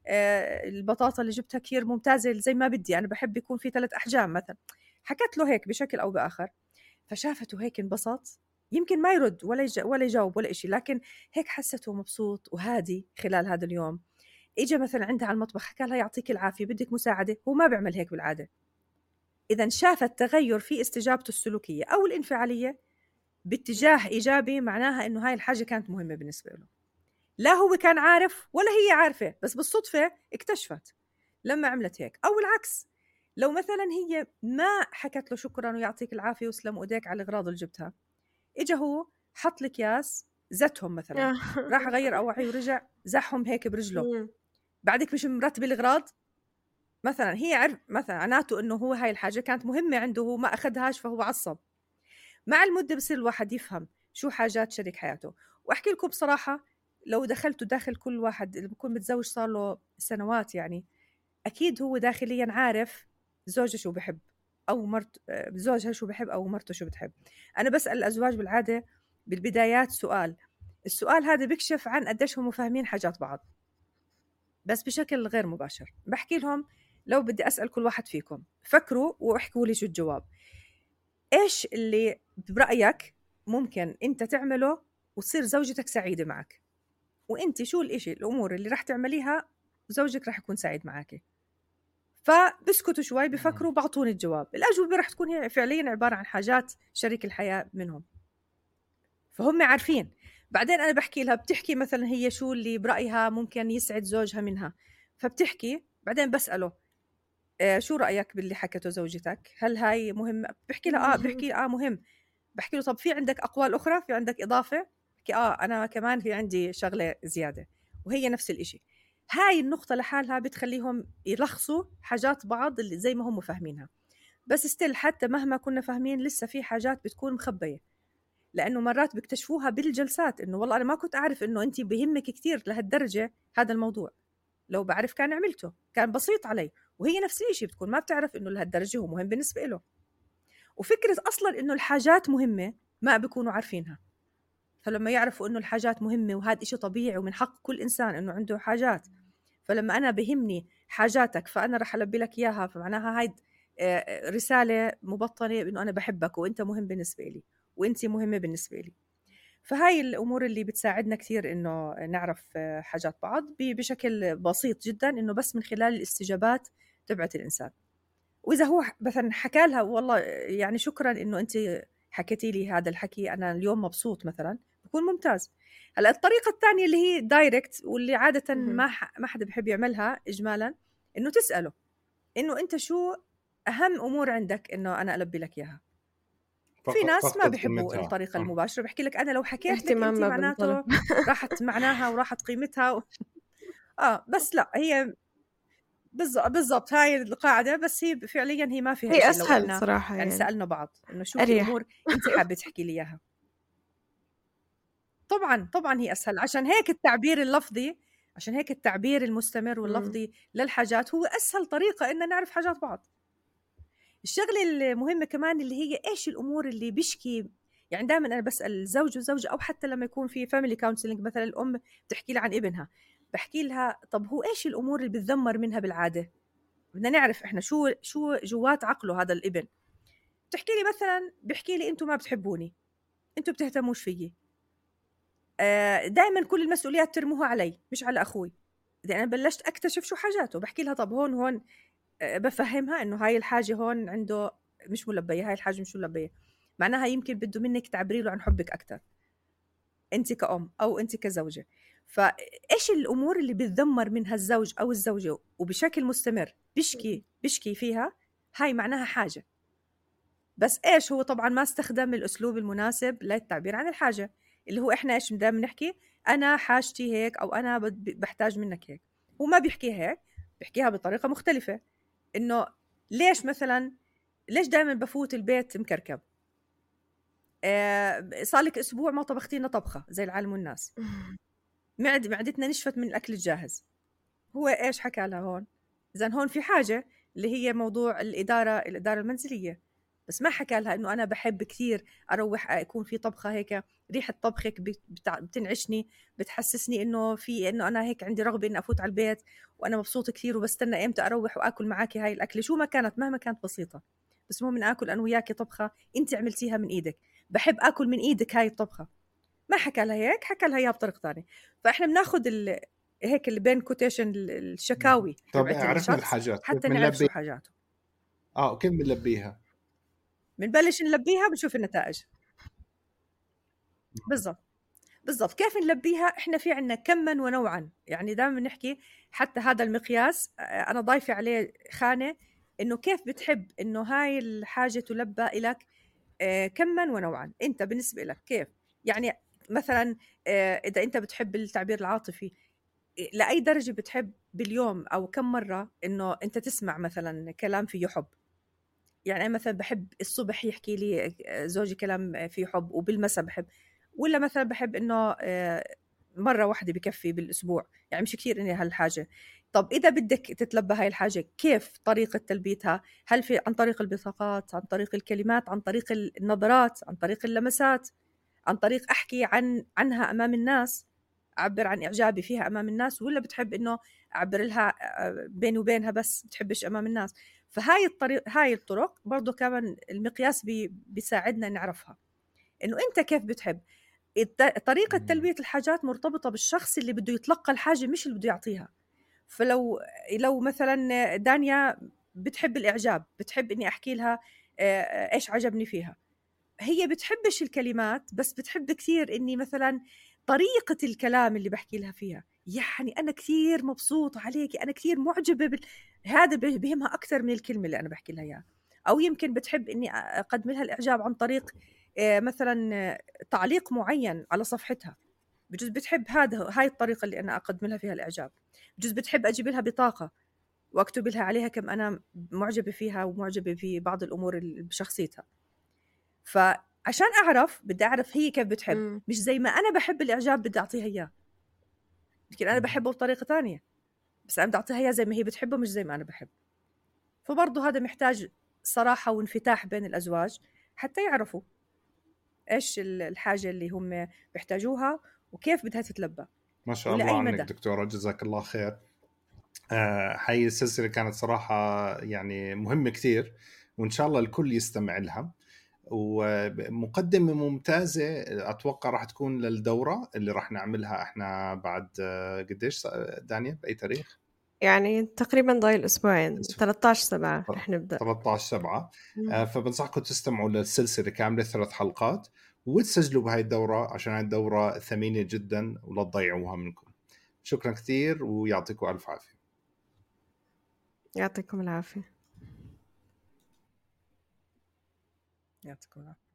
البطاطا اللي جبتها كثير ممتازة زي ما بدي، أنا بحب يكون في ثلاث أحجام مثلا. حكت له هيك بشكل أو بآخر، فشافته هيك انبسط، يمكن ما يرد ولا يج... ولا يجاوب ولا إشي، لكن هيك حسته مبسوط وهادي خلال هذا اليوم. إجا مثلا عندها على المطبخ حكى لها يعطيك العافية بدك مساعدة، هو ما بيعمل هيك بالعادة. إذا شافت تغير في استجابته السلوكية أو الانفعالية باتجاه إيجابي معناها إنه هاي الحاجة كانت مهمة بالنسبة له. لا هو كان عارف ولا هي عارفة، بس بالصدفة اكتشفت لما عملت هيك. أو العكس، لو مثلا هي ما حكت له شكرا ويعطيك العافية وسلم ايديك على الأغراض اللي جبتها، إجا هو حط الأكياس زتهم مثلا، راح غير أوعي ورجع زحهم هيك برجله، بعدك مش مرتب الأغراض مثلا. هي عرف مثلا عناته إنه هو هاي الحاجة كانت مهمة عنده هو ما أخذهاش فهو عصب. مع المدة بصير الواحد يفهم شو حاجات شريك حياته. وأحكي لكم بصراحة لو دخلتوا داخل كل واحد اللي بيكون متزوج صار له سنوات، يعني أكيد هو داخليا عارف زوجه شو بحب أو مرت زوجها شو بحب أو مرته شو بتحب. أنا بسأل الأزواج بالعادة بالبدايات سؤال، السؤال هذا بيكشف عن قديش هم فاهمين حاجات بعض، بس بشكل غير مباشر. بحكي لهم لو بدي أسأل كل واحد فيكم فكروا واحكوا لي شو الجواب، إيش اللي برأيك ممكن أنت تعمله وتصير زوجتك سعيدة معك، وأنت شو الإشي الأمور اللي رح تعمليها زوجك رح يكون سعيد معك. فبسكتوا شوي بفكروا بعطوني الجواب. الأجوبة رح تكون هي فعليا عبارة عن حاجات شريك الحياة منهم، فهم عارفين. بعدين أنا بحكي لها، بتحكي مثلا هي شو اللي برأيها ممكن يسعد زوجها منها، فبتحكي بعدين بسأله آه شو رأيك باللي حكته زوجتك، هل هاي مهم؟ بحكي لها آه بحكي آه مهم. بحكي له طب في عندك أقوال أخرى، في عندك إضافة؟ بحكي آه أنا كمان في عندي شغلة زيادة، وهي نفس الإشي. هاي النقطة لحالها بتخليهم يلخصوا حاجات بعض اللي زي ما هم فاهمينها، بس استيل حتى مهما كنا فاهمين لسه في حاجات بتكون مخبية، لأنه مرات بيكتشفوها بالجلسات إنه والله أنا ما كنت أعرف إنه أنت بيهمك كتير لهالدرجة هذا الموضوع، لو بعرف كان عملته، كان بسيط علي. وهي نفس الشيء بتكون ما بتعرف إنه لهالدرجة هو مهم بالنسبة له. وفكرة أصلا إنه الحاجات مهمة ما بيكونوا عارفينها، فلما يعرفوا إنه الحاجات مهمة وهذا إشي طبيعي ومن حق كل إنسان إنه عنده حاجات، فلما أنا بهمني حاجاتك فأنا رح ألبي لك إياها، فمعناها هاي رسالة مبطنة إنه أنا بحبك وإنت مهم بالنسبة لي وإنتي مهمة بالنسبة لي. فهاي الأمور اللي بتساعدنا كثير إنه نعرف حاجات بعض بشكل بسيط جدا، إنه بس من خلال الاستجابات تبعت الإنسان. وإذا هو مثلا حكى لها والله يعني شكرا إنه أنت حكيتي لي هذا الحكي، أنا اليوم مبسوط مثلا، بكون ممتاز. هلا الطريقة الثانية اللي هي دايركت واللي عادة ما ما حدا بحب يعملها إجمالا، إنه تسأله إنه أنت شو أهم أمور عندك إنه أنا ألبي لك إياها. في ناس ما بيحبوا الطريقة المباشرة، بحكي لك أنا لو حكيت لك أنت معناته راحت معناها وراحت قيمتها و... آه بس لا، هي بالضبط هاي القاعدة، بس هي فعليا هي ما فيها هي شيء أسهل لو إحنا صراحة يعني, يعني سألنا بعض إنه شو في أمور أنت حابة تحكي لي إياها. طبعا طبعا هي أسهل، عشان هيك التعبير اللفظي، عشان هيك التعبير المستمر واللفظي م. للحاجات هو أسهل طريقة إن نعرف حاجات بعض. الشغلة المهمة كمان اللي هي إيش الأمور اللي بيشكي، يعني دائما أنا بسأل الزوج والزوجة، أو حتى لما يكون في فاميلي كونسلينج مثلا الأم بتحكي لها عن ابنها، بحكي لها طب هو إيش الأمور اللي بتذمر منها بالعادة، بدنا نعرف إحنا شو شو جوات عقله هذا الابن. بتحكي لي مثلا، بحكي لي أنتوا ما بتحبوني، أنتوا بتهتموش فيي، دائما كل المسؤوليات ترموها علي مش على أخوي. إذا أنا بلشت أكتشف شو حاجاته، بحكي لها طب هون هون بفهمها إنه هاي الحاجة هون عنده مش ملبية، هاي الحاجة مش ملبية، معناها يمكن بده منك تعبري له عن حبك أكتر أنت كأم أو أنت كزوجة. فإيش الأمور اللي بتذمر منها الزوج أو الزوجة وبشكل مستمر بشكي بشكي فيها، هاي معناها حاجة، بس إيش هو طبعا ما استخدم الأسلوب المناسب للتعبير عن الحاجة، اللي هو إحنا إيش دائما نحكي أنا حاجتي هيك أو أنا بحتاج منك هيك. هو ما بيحكيها هيك، بيحكيها بطريقة مختلفة، إنه ليش مثلا ليش دائما بفوت البيت مكركب، آه صارلك أسبوع ما طبختينا طبخة زي العالم والناس، معد معدتنا نشفت من الأكل الجاهز. هو إيش حكى لها هون؟ إذن هون في حاجة اللي هي موضوع الإدارة الإدارة المنزلية، بس ما حكى لها إنه أنا بحب كثير أروح يكون في طبخة هيك ريحة طبخك بتنعشني، بتحسسني إنه في إنه أنا هيك عندي رغبة إني أفوت على البيت وأنا مبسوط كثير وبستنى إمتى أروح وأكل معاكي هاي الأكلة شو ما كانت مهما كانت بسيطة، بس مو من أكل أنا وياكي طبخة أنت عملتيها من إيدك، بحب أكل من إيدك هاي الطبخة. ما حكى لها هيك، حكى لها إياها بطريقة ثانية. فإحنا بناخد ال هيك اللي بين كوتيشن الشكاوي طب عرفنا الحاجات حتى نعرف شو حاجاته. اه كيف بنلبيها؟ بنبلش نلبيها بنشوف النتائج. بالضبط بالضبط كيف نلبيها؟ احنا في عنا كما ونوعا، يعني دائما نحكي حتى هذا المقياس انا ضايفه عليه خانه انه كيف بتحب انه هاي الحاجه تلبى لك كما ونوعا. انت بالنسبه لك كيف؟ يعني مثلا اذا انت بتحب التعبير العاطفي، لأي درجة بتحب باليوم أو كم مرة إنه أنت تسمع مثلا كلام فيه حب؟ يعني أنا مثلا بحب الصبح يحكي لي زوجي كلام فيه حب، وبالمساء بحب، ولا مثلا بحب إنه مرة واحدة بكفي بالأسبوع، يعني مش كتير إني هالحاجة. طب إذا بدك تتلبى هاي الحاجة كيف طريقة تلبيتها؟ هل في عن طريق البطاقات، عن طريق الكلمات، عن طريق النظرات، عن طريق اللمسات، عن طريق أحكي عن عنها أمام الناس، أعبر عن إعجابي فيها أمام الناس، ولا بتحب إنه أعبر لها بيني وبينها بس بتحبش أمام الناس؟ فهاي الطريق هاي الطرق برضو كمان المقياس بي بيساعدنا نعرفها إنه أنت كيف بتحب. طريقة تلبية الحاجات مرتبطة بالشخص اللي بده يتلقى الحاجة مش اللي بده يعطيها. فلو لو مثلا دانيا بتحب الإعجاب، بتحب إني أحكي لها إيش عجبني فيها، هي بتحبش الكلمات بس بتحب كثير إني مثلا طريقة الكلام اللي بحكي لها فيها، يعني أنا كثير مبسوطة عليكي، أنا كثير معجبة بال... هذا بهمها أكثر من الكلمة اللي أنا بحكي لها إياها. أو يمكن بتحب إني أقدم لها الإعجاب عن طريق مثلا تعليق معين على صفحتها، بجوز بتحب هذا هاي الطريقة اللي أنا أقدم لها فيها الإعجاب. بجوز بتحب أجيب لها بطاقة وأكتب لها عليها كم أنا معجبة فيها ومعجبة في بعض الأمور بشخصيتها. فعشان أعرف بدي أعرف هي كيف بتحب، م. مش زي ما أنا بحب الإعجاب بدي أعطيها إياه، لكن أنا بحبه بطريقة تانية بس أنا بدي أعطيها إياه زي ما هي بتحبه مش زي ما أنا بحب. فبرضه هذا محتاج صراحة وانفتاح بين الأزواج حتى يعرفوا إيش الحاجة اللي هم بيحتاجوها وكيف بدها تتلبى. ما شاء الله عنك دكتورة، جزاك الله خير. آه هاي السلسلة كانت صراحة يعني مهمة كتير، وإن شاء الله الكل يستمع لها، ومقدمة ممتازة أتوقع راح تكون للدورة اللي راح نعملها إحنا بعد قديش دانيا، بأي تاريخ؟ يعني تقريبا ضايل أسبوعين، ثلاثة عشر سبعة رح نبدأ. ثلاثة عشر سبعة. آه فبنصحكم تستمعوا للسلسلة كاملة ثلاث حلقات وتسجلوا بهاي الدورة، عشان هاي الدورة ثمينة جدا ولا تضيعوها منكم. شكرا كثير ويعطيكم ألف عافية. يعطيكم العافية. يعطيكم العافية.